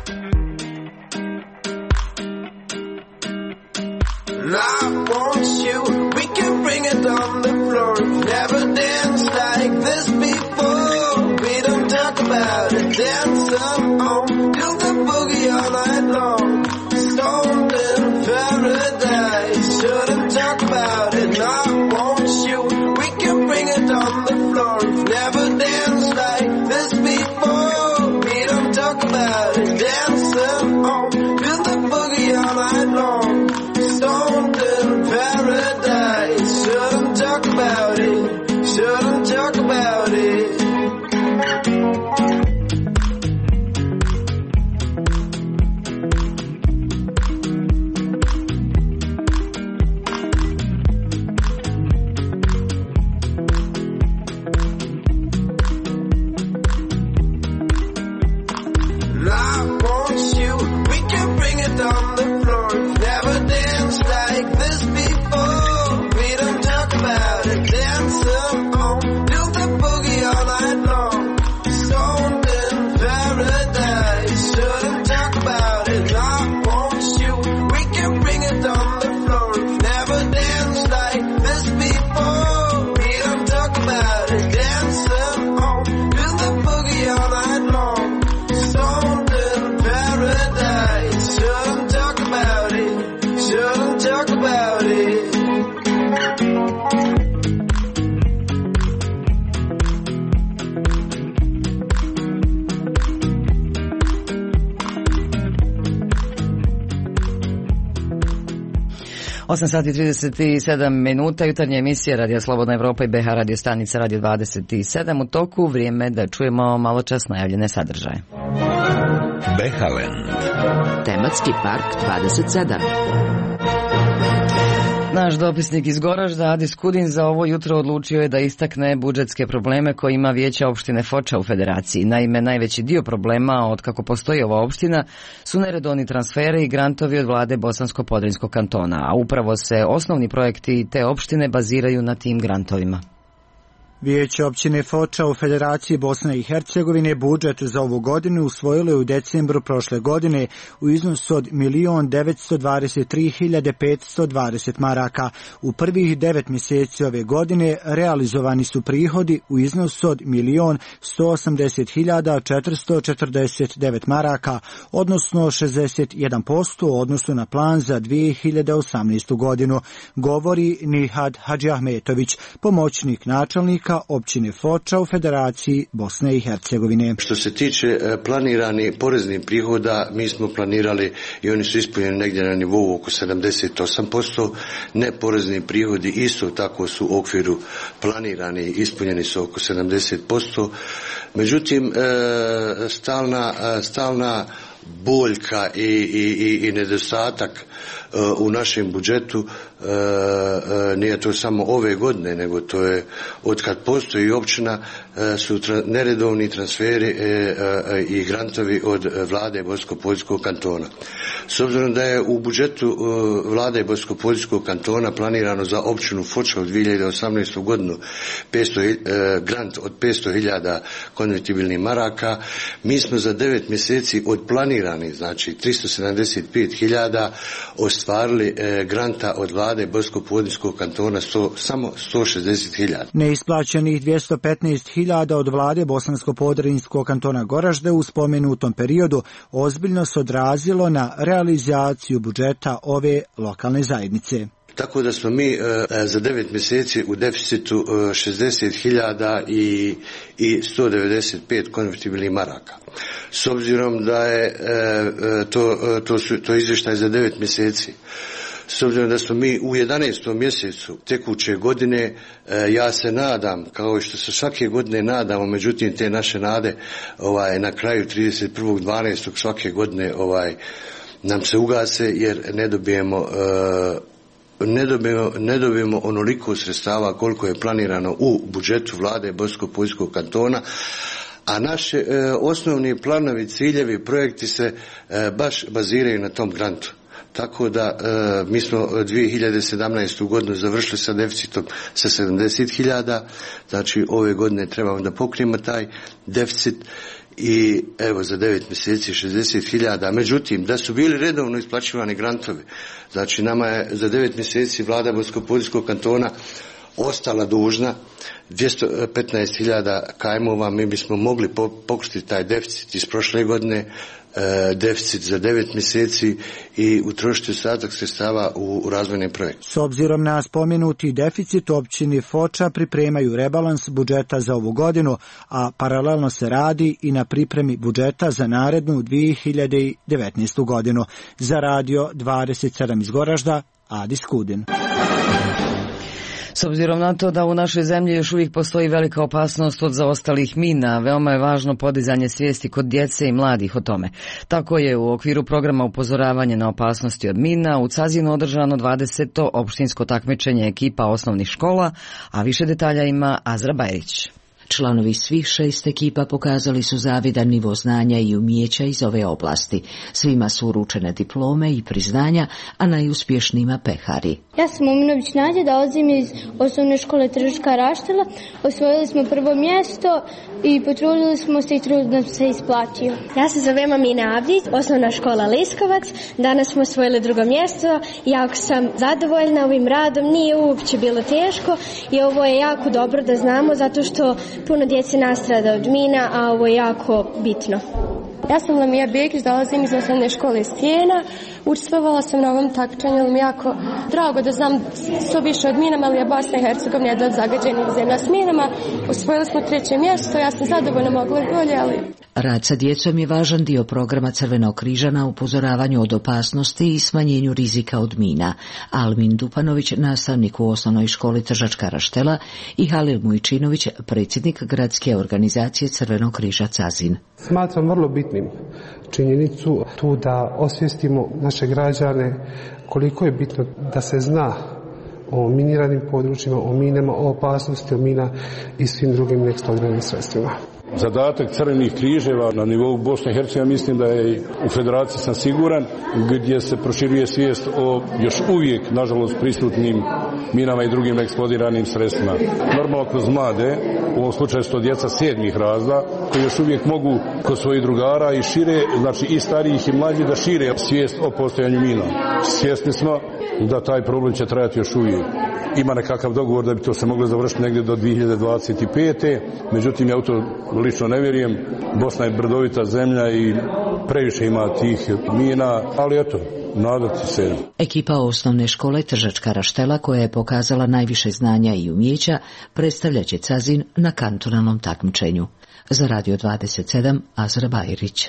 Speaker 18: And I want you, we can bring it on the floor. Never danced like this before. We don't talk about it, dance on, do the boogie all night long. Stoned in paradise, shouldn't talk about it. And I want you, we can bring it on the floor. Never danced like this before. We don't talk about it, dancing on, do the boogie all night long. Stoned in paradise, shouldn't talk about it, shouldn't talk about it. And I want you, we can bring it on the floor. Never danced like this before. We don't talk about it, dancing on, do the boogie all night long. Stoned in paradise, shouldn't talk about it. And I want you, we can bring it on the floor. Never danced like this before. We don't talk about it, dancing on, do the boogie all night long. Stoned in paradise, shouldn't talk about it, shouldn't talk about it.
Speaker 1: osam sati trideset sedam minuta, jutarnja emisija Radio Slobodna Evropa i B H radio stanica Radio dvadeset sedam u toku, vrijeme da čujemo malo čas najavljene sadržaje.
Speaker 2: Behalen.
Speaker 3: Tematski park dvadeset sedam.
Speaker 1: Naš dopisnik iz Goražda, Adis Kudin, za ovo jutro odlučio je da istakne budžetske probleme koje ima vijeće opštine Foča u Federaciji. Naime, najveći dio problema od kako postoji ova opština su neredovni transferi i grantovi od vlade Bosansko-Podrinjskog kantona, a upravo se osnovni projekti te opštine baziraju na tim grantovima.
Speaker 6: Vijeće općine Foča u Federaciji Bosne i Hercegovine budžet za ovu godinu usvojilo je u decembru prošle godine u iznosu od milion devetsto dvadeset tri hiljade petsto dvadeset maraka. U prvih devet mjeseci ove godine realizovani su prihodi u iznosu od milion sto osamdeset hiljada četiristo četrdeset devet maraka, odnosno šezdeset jedan posto u odnosu na plan za dvije hiljade osamnaestu. godinu, govori Nihad Hadžiahmetović, pomoćnik načelnika općine Foča u Federaciji Bosne i Hercegovine.
Speaker 22: Što se tiče planiranih poreznih prihoda, mi smo planirali i oni su ispunjeni negdje na nivou oko sedamdeset osam posto. Neporezni prihodi isto tako su u okviru planirani, ispunjeni su oko sedamdeset posto. Međutim, stalna, stalna boljka i, i, i nedostatak u našem budžetu nije to samo ove godine, nego to je od kad postoji općina su neredovni transferi i grantovi od vlade Bosansko-Podrinjskog kantona. S obzirom da je u budžetu vlade Bosansko-Podrinjskog kantona planirano za općinu Foča u dvije hiljade osamnaestu. godinu petsto, grant od petsto hiljada konvertibilnih maraka, mi smo za devet mjeseci od planiranih, znači tristo sedamdeset pet hiljada, ostvarili granta od vlade Bosansko-Podrinjskog kantona sto, samo sto šezdeset hiljada.
Speaker 6: Neisplaćenih dvjesto petnaest hiljada od vlade Bosansko-Podrinjskog kantona Goražde u spomenutom periodu ozbiljno se odrazilo na realizaciju budžeta ove lokalne zajednice.
Speaker 22: Tako da smo mi e, za devet mjeseci u deficitu e, šezdeset hiljada i, i sto devedeset pet konvertibilnih maraka. S obzirom da je e, to, to, su, to izvještaj za devet mjeseci, s obzirom da smo mi u jedanaestom mjesecu tekuće godine, e, ja se nadam, kao što se svake godine nadamo, međutim te naše nade ovaj, na kraju trideset prvog dvanaestog svake godine ovaj, nam se ugase jer ne dobijemo e, ne dobijemo, ne dobijemo onoliko sredstava koliko je planirano u budžetu vlade Bosansko-Poljskog kantona, a naši e, osnovni planovi, ciljevi, projekti se e, baš baziraju na tom grantu. Tako da e, mi smo dvije hiljade sedamnaestu godinu završili sa deficitom sa sedamdeset hiljada, znači ove godine trebamo da pokrijemo taj deficit i evo za devet mjeseci šezdeset hiljada. Međutim, da su bili redovno isplaćivani grantovi, znači nama je za devet mjeseci vlada Bosansko-Poljskog kantona ostala dužna dvjesto petnaest hiljada kajmova, mi bismo mogli pokriti taj deficit iz prošle godine, e, deficit za devet mjeseci i utrošiti ostatak sredstava u, u razvojne projekte.
Speaker 6: S obzirom na spomenuti deficit, općini Foča pripremaju rebalans budžeta za ovu godinu, a paralelno se radi i na pripremi budžeta za narednu dvije hiljade devetnaestu godinu. Za radio dvadeset sedam iz Goražda, Adis Kudin.
Speaker 1: S obzirom na to da u našoj zemlji još uvijek postoji velika opasnost od zaostalih mina, veoma je važno podizanje svijesti kod djece i mladih o tome. Tako je u okviru programa upozoravanja na opasnosti od mina u Cazinu održano dvadeseto opštinsko takmičenje ekipa osnovnih škola, a više detalja ima Azra Bajrić.
Speaker 4: Članovi svih šest ekipa pokazali su zavidan nivo znanja i umijeća iz ove oblasti. Svima su uručene diplome i priznanja, a najuspješnijima pehari.
Speaker 7: Ja sam Uminović Nađa, dolazim iz osnovne škole Tržačka Raštela. Osvojili smo prvo mjesto i potrudili smo se i trud nam se isplatio.
Speaker 23: Ja se zovem Amina Abdić, osnovna škola Liskovac. Danas smo osvojili drugo mjesto. Jako sam zadovoljna ovim radom, nije uopće bilo teško i ovo je jako dobro da znamo zato što puno djece nastrada od mina, a ovo je jako bitno.
Speaker 24: Ja sam Lamija Bekić, dolazim iz osnovne škole Stijena. Učestvovala sam na ovom takmičenju, mi jako drago da znam što više od minama, ali je Bosna i Hercegovina jedna od zagađenih zemlja s minama. Osvojili smo treće mjesto, ja sam zadovoljna, mogla i bolje, ali...
Speaker 4: Rad sa djecom je važan dio programa Crvenog križa na upozoravanju od opasnosti i smanjenju rizika od mina. Almin Dupanović, nastavnik u osnovnoj školi Tržačka Raštela, i Halil Mujčinović, predsjednik gradske organizacije Crvenog križa Cazin.
Speaker 25: Smatram vrlo bitnim činjenicu tu da osvijestimo naše građane koliko je bitno da se zna o miniranim područjima, o minama, o opasnosti od mina i svim drugim neeksplozivnim sredstvima.
Speaker 15: Zadatak crvenih križeva na nivou Bosne i Hercegovine mislim da je u federaciji sam siguran, gdje se proširuje svijest o još uvijek nažalost prisutnim minama i drugim eksplodiranim sredstvima. Normalno kroz mlade, u ovom slučaju su to djeca sedmih razda, koji još uvijek mogu kod svojih drugara i šire, znači i starijih i mlađih, da šire svijest o postojanju mina. Svjesni smo da taj problem će trajati još uvijek. Ima nekakav dogovor da bi to se moglo završiti negdje do dvije hiljade dvadeset pete. Međutim, ja u to lično ne vjerujem. Bosna je brdovita zemlja i previše ima tih mina, ali eto, nadati se.
Speaker 4: Ekipa osnovne škole Tržačka Raštela, koja je pokazala najviše znanja i umjeća, predstavljaće Cazin na kantonalnom takmičenju. Za Radio dvadeset sedam, Azra Bajrić.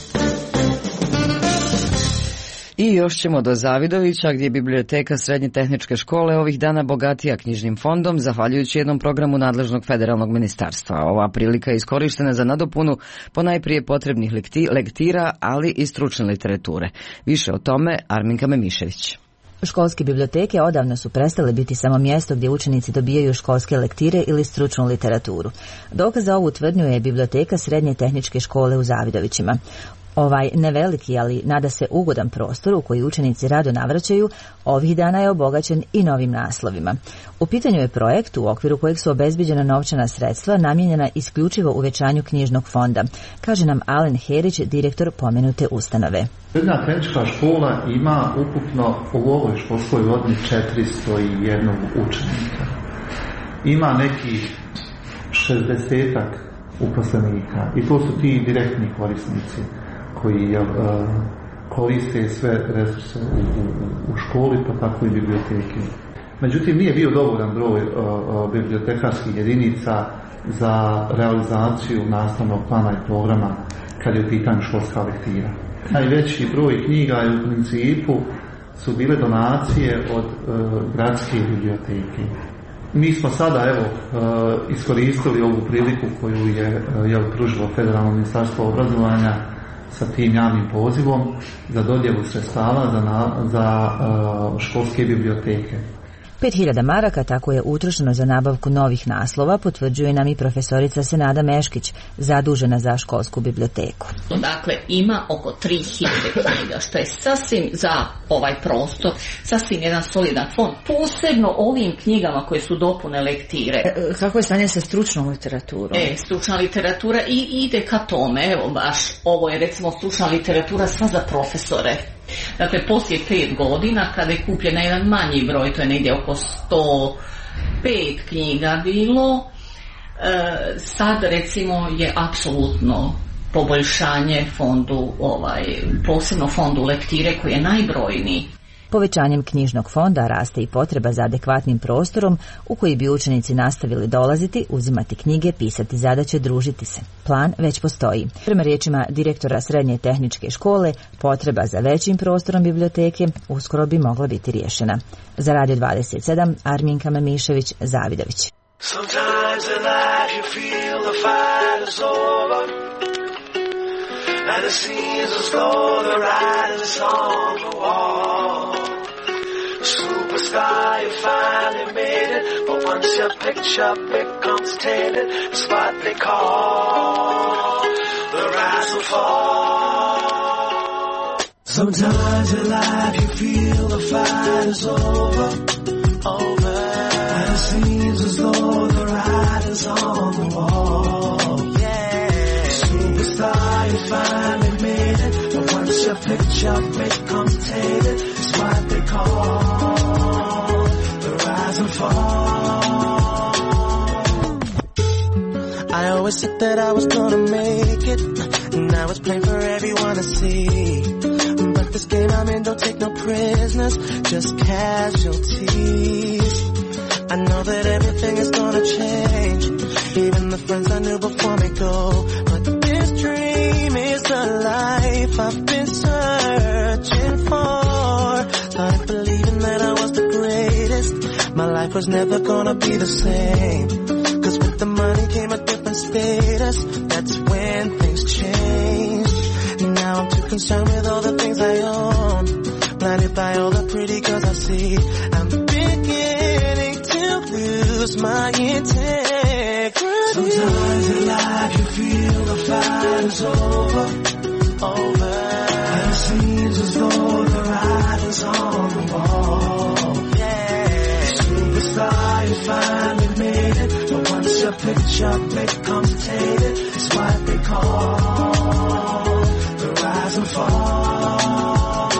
Speaker 1: I još ćemo do Zavidovića, gdje je biblioteka Srednje tehničke škole ovih dana bogatija knjižnim fondom, zahvaljujući jednom programu nadležnog federalnog ministarstva. Ova prilika je iskorištena za nadopunu ponajprije potrebnih lektira, ali i stručne literature. Više o tome Arminka Memišević.
Speaker 26: Školske biblioteke odavno su prestale biti samo mjesto gdje učenici dobijaju školske lektire ili stručnu literaturu. Dokaz za ovu tvrdnju je biblioteka Srednje tehničke škole u Zavidovićima. Ovaj neveliki, ali nada se ugodan prostor u koji učenici rado navraćaju, ovih dana je obogaćen i novim naslovima. U pitanju je projekt u okviru kojeg su obezbiđena novčana sredstva namijenjena isključivo uvećanju knjižnog fonda, kaže nam Alen Herić, direktor pomenute ustanove.
Speaker 27: Srednja tehnička škola ima ukupno u ovoj školskoj godini četiristo jedan učenika. Ima nekih šezdesetak uposlenika i to su ti direktni korisnici koji uh, koriste sve resurse u, u, u školi, pa tako i biblioteke. Međutim, nije bio dovoljan broj uh, uh, bibliotekarskih jedinica za realizaciju nastavnog plana i programa kad je u pitanju školska lektira. Najveći broj knjiga je u principu su bile donacije od uh, gradske biblioteke. Mi smo sada evo iskoristili ovu priliku koju je, je pružilo Federalno ministarstvo obrazovanja sa tim javnim pozivom za dodjelu sredstava za, na, za uh, školske biblioteke.
Speaker 26: pet hiljada maraka tako je utrošeno za nabavku novih naslova, potvrđuje nam i profesorica Senada Meškić, zadužena za školsku biblioteku.
Speaker 9: Dakle, ima oko tri hiljade knjiga, što je sasvim za ovaj prostor, sasvim jedan solidan fond, posebno ovim knjigama koje su dopune lektire.
Speaker 26: E, kako je stanje sa stručnom literaturom?
Speaker 9: E, stručna literatura i ide ka tome, evo baš, ovo je recimo stručna literatura sva za profesore. Dakle, poslije pet godina, kada je kupljena jedan manji broj, to je negdje oko sto pet knjiga bilo, e, sad recimo je apsolutno poboljšanje fondu, ovaj, posebno fondu lektire koji je najbrojniji.
Speaker 26: Povećanjem knjižnog fonda raste i potreba za adekvatnim prostorom u koji bi učenici nastavili dolaziti, uzimati knjige, pisati zadaće, družiti se. Plan već postoji. Prema riječima direktora Srednje tehničke škole, potreba za većim prostorom biblioteke uskoro bi mogla biti riješena. Za Radio dvadeset sedam, Arminka Mamišević, Zavidović.
Speaker 18: Sometimes in life you feel the fight is over, and it seems as though the writing's on the wall. Superstar, you finally made it, but once your picture becomes tainted, it's what they call the rise and fall. Sometimes in life you feel the fight is over, over, and it seems as though the writing's on the wall. Yeah, superstar, you finally made it, but once your picture becomes tainted, it's what they call the rise and fall. I always said that I was gonna make it, and now it's plain for everyone to see. But this game I'm in don't take no prisoners, just casualties. I know that everything is gonna change, even the friends I knew before me go. But this dream is the life I've been searching for. Started believing that I was the greatest. My life was never gonna be the same, cause with the money came a different status. That's when things changed. Now I'm too concerned with all the things I own, blinded by all the pretty girls I see. I'm beginning to lose my integrity. Sometimes in life you feel the fight is over, over, and it seems as though the writing's on the wall. Yeah, superstar, you finally made it, but once your picture becomes tainted, it's what they call the rise and fall.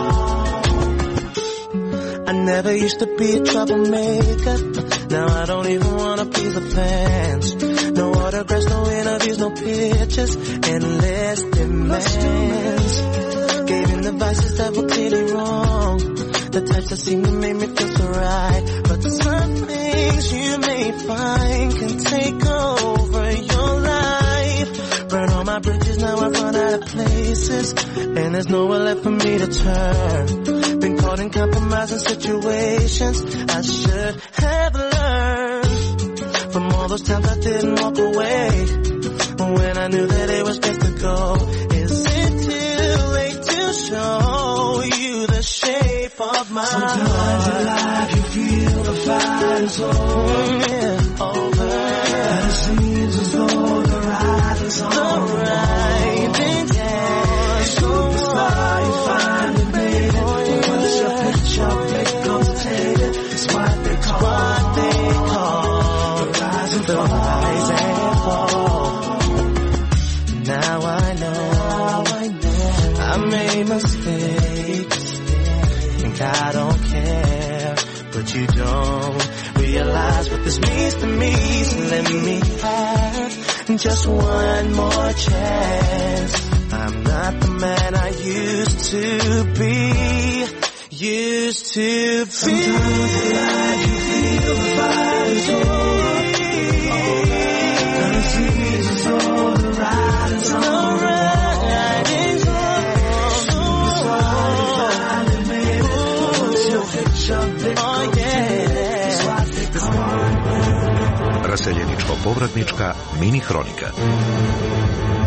Speaker 18: I never used to be a troublemaker, now I don't even wanna please the fans. No autographs, no interviews, no pictures, endless demands. Gave in advices that were clearly wrong, the types that seem to make me feel so right. But some things you may find can take over your life. Burn all my bridges, now I've run out of places, and there's nowhere left for me to turn. Been caught in compromising situations I should have learned from all those times I didn't walk away when I knew that it was best to go. Is it too late to show you the shape of my Sometimes heart? In life you feel the fight is over, yeah, over, and it seems as though the ride is on. The ride is on. Superstar, you finally made it, but once your picture becomes tainted, it's what they call, what they call the rise and fall. Rise and fall. Now I know, now I know I made mistakes. Think I don't care, but you don't realize what this means to me. So let me have just one more chance. I'm not the man I used to be. Used to be. Sometimes in life you feel the fight is over, and it seems as though the ride is on. The ride is on. Superstar, you finally made it, but once your picture becomes tainted, it's what they call.
Speaker 2: Raseljeničko-povratnička mini hronika.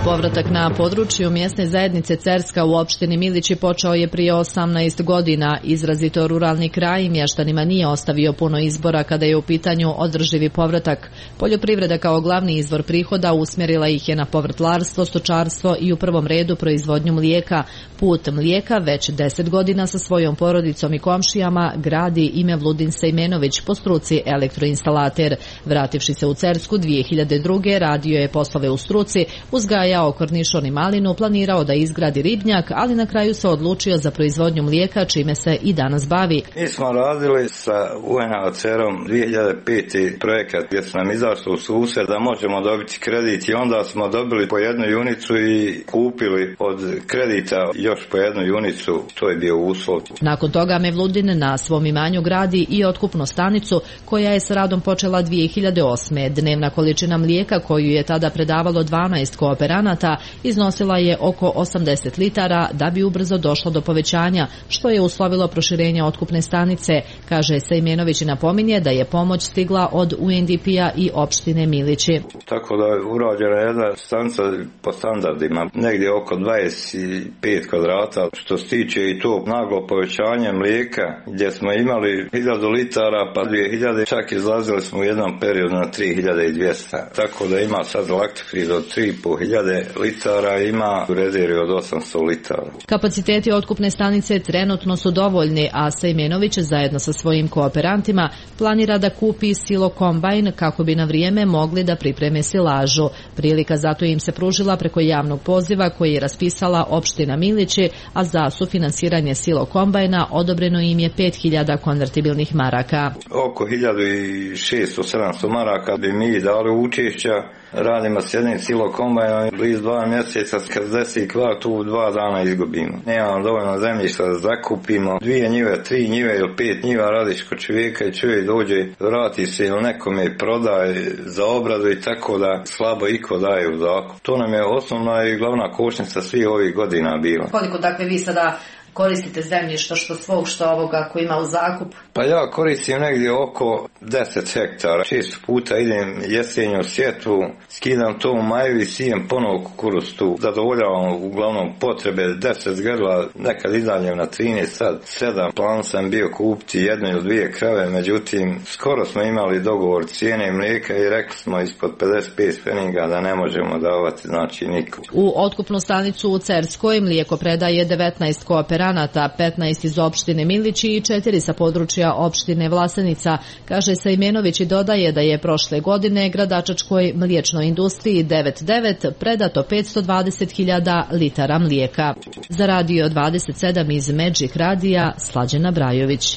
Speaker 10: Povratak na području mjesne zajednice Cerska u opštini Milići počeo je prije osamnaest godina. Izrazito ruralni kraj mještanima nije ostavio puno izbora kada je u pitanju održivi povratak. Poljoprivreda kao glavni izvor prihoda usmjerila ih je na povrtlarstvo, stočarstvo i u prvom redu proizvodnju mlijeka. Put mlijeka već deset godina sa svojom porodicom i komšijama gradi ime Vludin Sejmenović, po struci elektroinstalater. Vrativši se u Cersku dvije hiljade druge radio je poslove u struci, uzgajao kornišon i malinu, planirao da izgradi ribnjak, ali na kraju se odlučio za proizvodnju mlijeka, čime se i danas bavi.
Speaker 12: Mi smo radili sa U N H C R-om dvije hiljade pete projekat gdje su nam izašli u susret da možemo dobiti kredit i onda smo dobili po jednu junicu i kupili od kredita još po jednu junicu, to je bio uslov.
Speaker 10: Nakon toga Mevludin na svom imanju gradi i otkupnu stanicu koja je s radom počela dvije hiljade osme. Dnevna količina mlijeka koju je tada predavalo dvanaest kooperanata iznosila je oko osamdeset litara da bi ubrzo došlo do povećanja, što je uslovilo proširenje otkupne stanice, kaže Sejmenović i napominje da je pomoć stigla od U N D P-a i opštine Milići.
Speaker 12: Tako da je urađena jedna stanica po standardima, negdje oko dvadeset pet kvadrata, što se tiče i to naglo povećanje mlijeka, gdje smo imali hiljadu litara pa dvije hiljade, čak izlazili smo u jednom periodu na tri hiljade dvjesto. Tako da ima sad laktifriz od tri i pol hiljade litara, ima u rezervi od osamsto litara.
Speaker 10: Kapaciteti otkupne stanice trenutno su dovoljni, a Sejmenović zajedno sa svojim kooperantima planira da kupi silo kombajn kako bi na vrijeme mogli da pripreme silažu. Prilika zato im se pružila preko javnog poziva koji je raspisala opština Milići, a za sufinansiranje silo kombajna odobreno im je pet hiljada konvertibilnih maraka.
Speaker 12: Oko hiljadu šesto do sedamsto maraka bi mi dali učešća. Radimo s jednim silo kombajnom blizu dva mjeseca, kad desi kvar tu dva dana izgubimo. Nemamo dovoljno zemljišta da zakupimo dvije njive, tri njive ili pet njiva, radiš kod čovjeka i čovjek dođe, vrati se ili nekome prodaje za obradu i tako da slabo iko daje u zakup. To nam je osnovna i glavna kočnica svih ovih godina bila.
Speaker 10: Koliko dakle vi sada koristite zemljišta što svog što ovoga koji ima u zakup?
Speaker 12: Pa ja koristim negdje oko deset hektara. Često puta idem jesenju sjetvu, skidam to u maju i sijem ponovo kukuruz tu. Zadovoljavam uglavnom potrebe deset grla, nekad izađem na trinaest, sad sedam. Plan sam bio kupiti jednu ili dvije krave, međutim skoro smo imali dogovor cijene mlijeka i rekli smo ispod pedeset pet pfeniga da ne možemo davati, znači niko.
Speaker 10: U otkupnu stanicu u Cerskoj mlijeko predaje devetnaest kooperanata, petnaest iz opštine Milići i četiri sa područja opštine Vlasenica, kaže Sejmenović i dodaje da je prošle godine gradačačkoj mliječnoj industriji devet devet predato petsto dvadeset hiljada litara mlijeka. Za Radio dvadeset sedam iz Magic Radija, Slađana Brajović.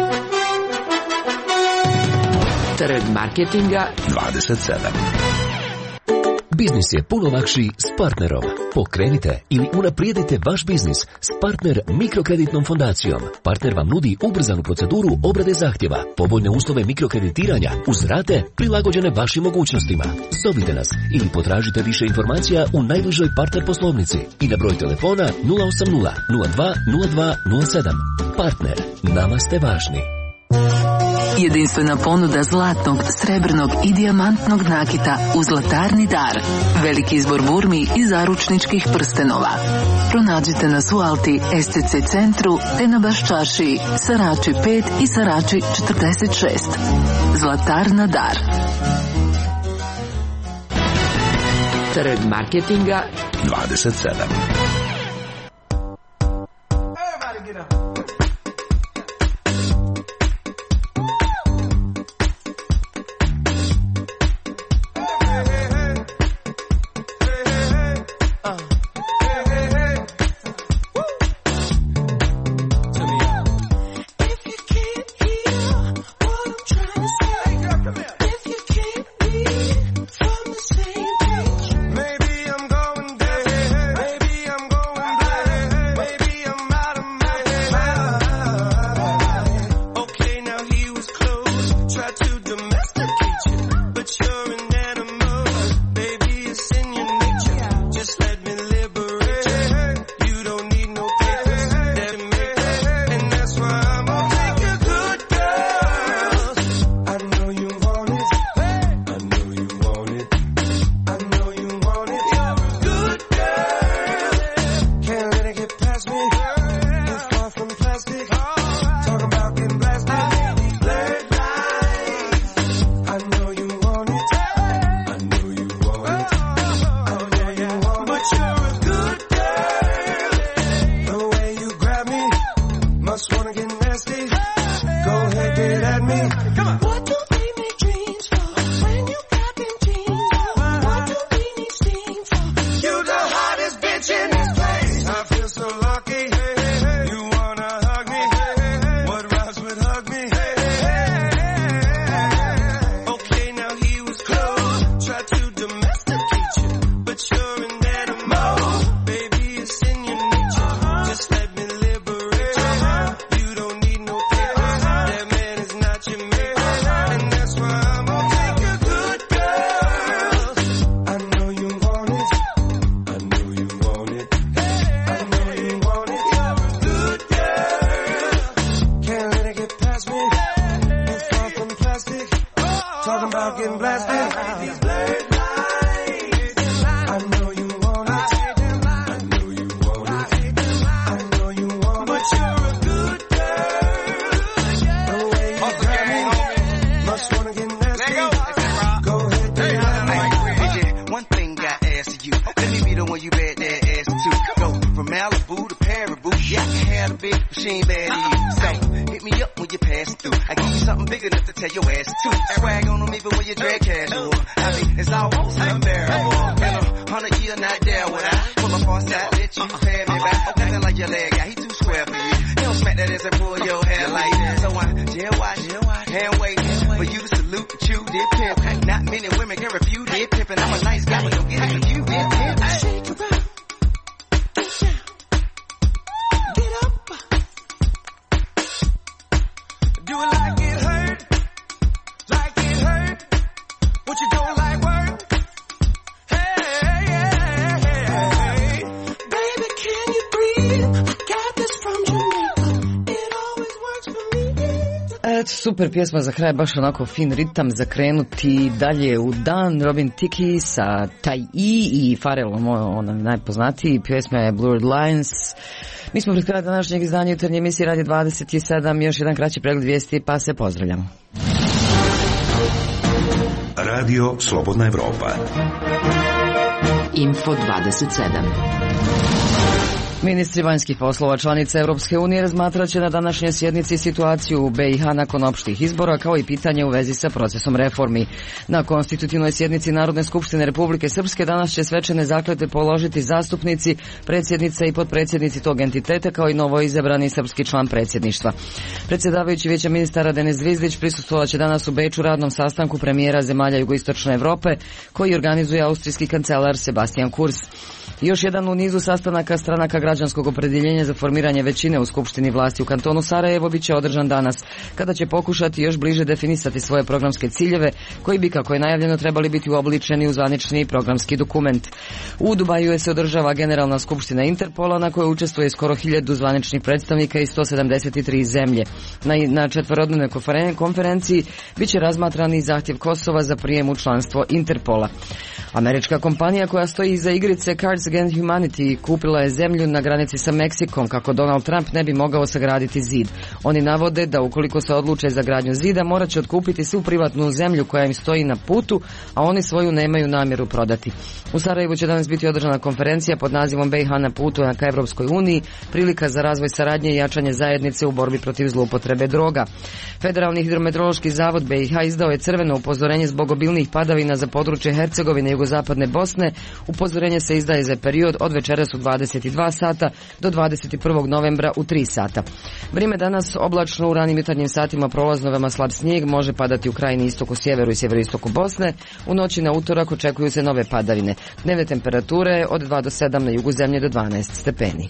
Speaker 13: Trg marketinga dvadeset sedam. Biznis je puno lakši s partnerom. Pokrenite ili unaprijedite vaš biznis s Partner mikrokreditnom fondacijom. Partner vam nudi ubrzanu proceduru obrade zahtjeva, povoljne uslove mikrokreditiranja uz rate prilagođene vašim mogućnostima. Zovite nas ili potražite više informacija u najbližoj partner poslovnici i na broj telefona nula osam nula nula dva nula dva nula sedam. Partner, nama ste važni.
Speaker 14: Jedinstvena ponuda zlatnog, srebrnog i dijamantnog nakita u Zlatarni dar. Veliki izbor burmi i zaručničkih prstenova. Pronađite nas u Alti, S C C centru, te na Baščašiji, Sarači pet i Sarači četrdeset šest. Zlatarna dar.
Speaker 13: Trg marketinga dvadeset sedam.
Speaker 18: Maybe I'm going
Speaker 5: big, she ain't bad to you. So, hit me up when you pass through. I give you something big enough to tell your ass to. Swag on them even when you drag casual. I mean, it's almost unbearable. In a hundred year, not there when I pull up on side, let you pay me back. Nothing like your leg guy, he too square for you. He don't smack that ass and pull your hair like that. So I jail watch, hand wait for you to salute and chew dip pimp. Not many women can refute dip pimp, and I'm a nice guy, but don't get it confused dip pimp. Shake it up. Get up. Do it like it hurt, like it hurt. What you don't like work? Hey, hey, hey, hey. Baby, can you breathe? I got this from Jamaica. It always works for me.
Speaker 1: Et, super pjesma za kraj, baš onako fin ritam za krenuti dalje u dan. Robin Thicke sa Taj I i Pharrellom, onaj najpoznatiji, pjesma je Blurred Lines. Mi smo pred kraj današnjeg izdanja jutarnje emisije Radio dvadeset sedam, još jedan kraći pregled vijesti, pa se pozdravljamo.
Speaker 2: Radio Slobodna Evropa.
Speaker 4: Info dvadeset sedam.
Speaker 1: Ministri vanjskih poslova članica Europske unije razmatrat će na današnjoj sjednici situaciju u B i H nakon opštih izbora, kao i pitanje u vezi sa procesom reformi. Na konstitutivnoj sjednici Narodne skupštine Republike Srpske danas će svečane zakletve položiti zastupnici, predsjednica i potpredsjednici tog entiteta, kao i novo izabrani srpski član predsjedništva. Predsjedavajući Vijeća ministara Denis Zvizdić prisustvovat će danas u Beču radnom sastanku premijera zemalja jugoistočne Evrope, koji organizuje austrijski kancelar Sebastian Kurz. Još jedan u nizu sastanaka stranaka građanskog opredjeljenja za formiranje većine u Skupštini vlasti u kantonu Sarajevo bit će održan danas, kada će pokušati još bliže definisati svoje programske ciljeve, koji bi, kako je najavljeno, trebali biti uobličeni u zvanični programski dokument. U Dubaju se održava Generalna skupština Interpola, na kojoj učestvuje skoro hiljadu zvaničnih predstavnika iz sto sedamdeset tri zemlje. Na, na četvorodnevnoj konferenciji bit će razmatran i zahtjev Kosova za prijem u članstvo Interpola. Američka kompanija koja stoji iza igrice Cards Against Humanity kupila je zemlju na granici sa Meksikom kako Donald Trump ne bi mogao sagraditi zid. Oni navode da ukoliko se odluče za gradnju zida, morat će otkupiti svu privatnu zemlju koja im stoji na putu, a oni svoju nemaju namjeru prodati. U Sarajevu će danas biti održana konferencija pod nazivom B i H na putu ka Evropskoj uniji, prilika za razvoj saradnje i jačanje zajednice u borbi protiv zloupotrebe droga. Federalni hidrometeorološki zavod B i H izdao je crveno upozorenje zbog obilnih padavina za područje Hercegovine i jugozapadne Bosne. Upozorenje se izdaje za period od večeras u dvadeset dva sata do dvadeset prvog novembra u tri sata. Vrijeme danas oblačno, u ranim jutarnjim satima prolazno veoma slab snijeg, može padati u krajini istoku, sjeveru i sjeveroistoku Bosne. U noći na utorak očekuju se nove padavine. Dnevne temperature od dva do sedam, na jugu zemlje do dvanaest stepeni.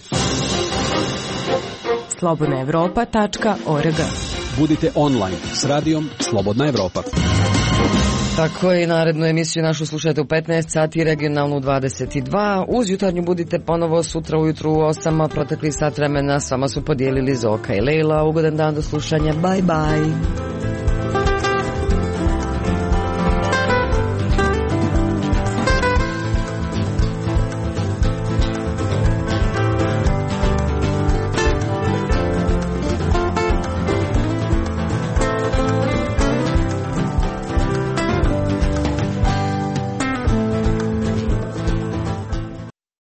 Speaker 8: slobodna evropa tačka org.
Speaker 16: Budite online s radijom Slobodna Evropa.
Speaker 1: Tako je, i narednu emisiju našu slušajte u petnaest sati, regionalnu dvadeset dva. Uz jutarnju budite ponovo sutra ujutru u osam, a protekli sat vremena s vama su podijelili Zoka i Lejla. Ugodan dan, do slušanja, bye bye.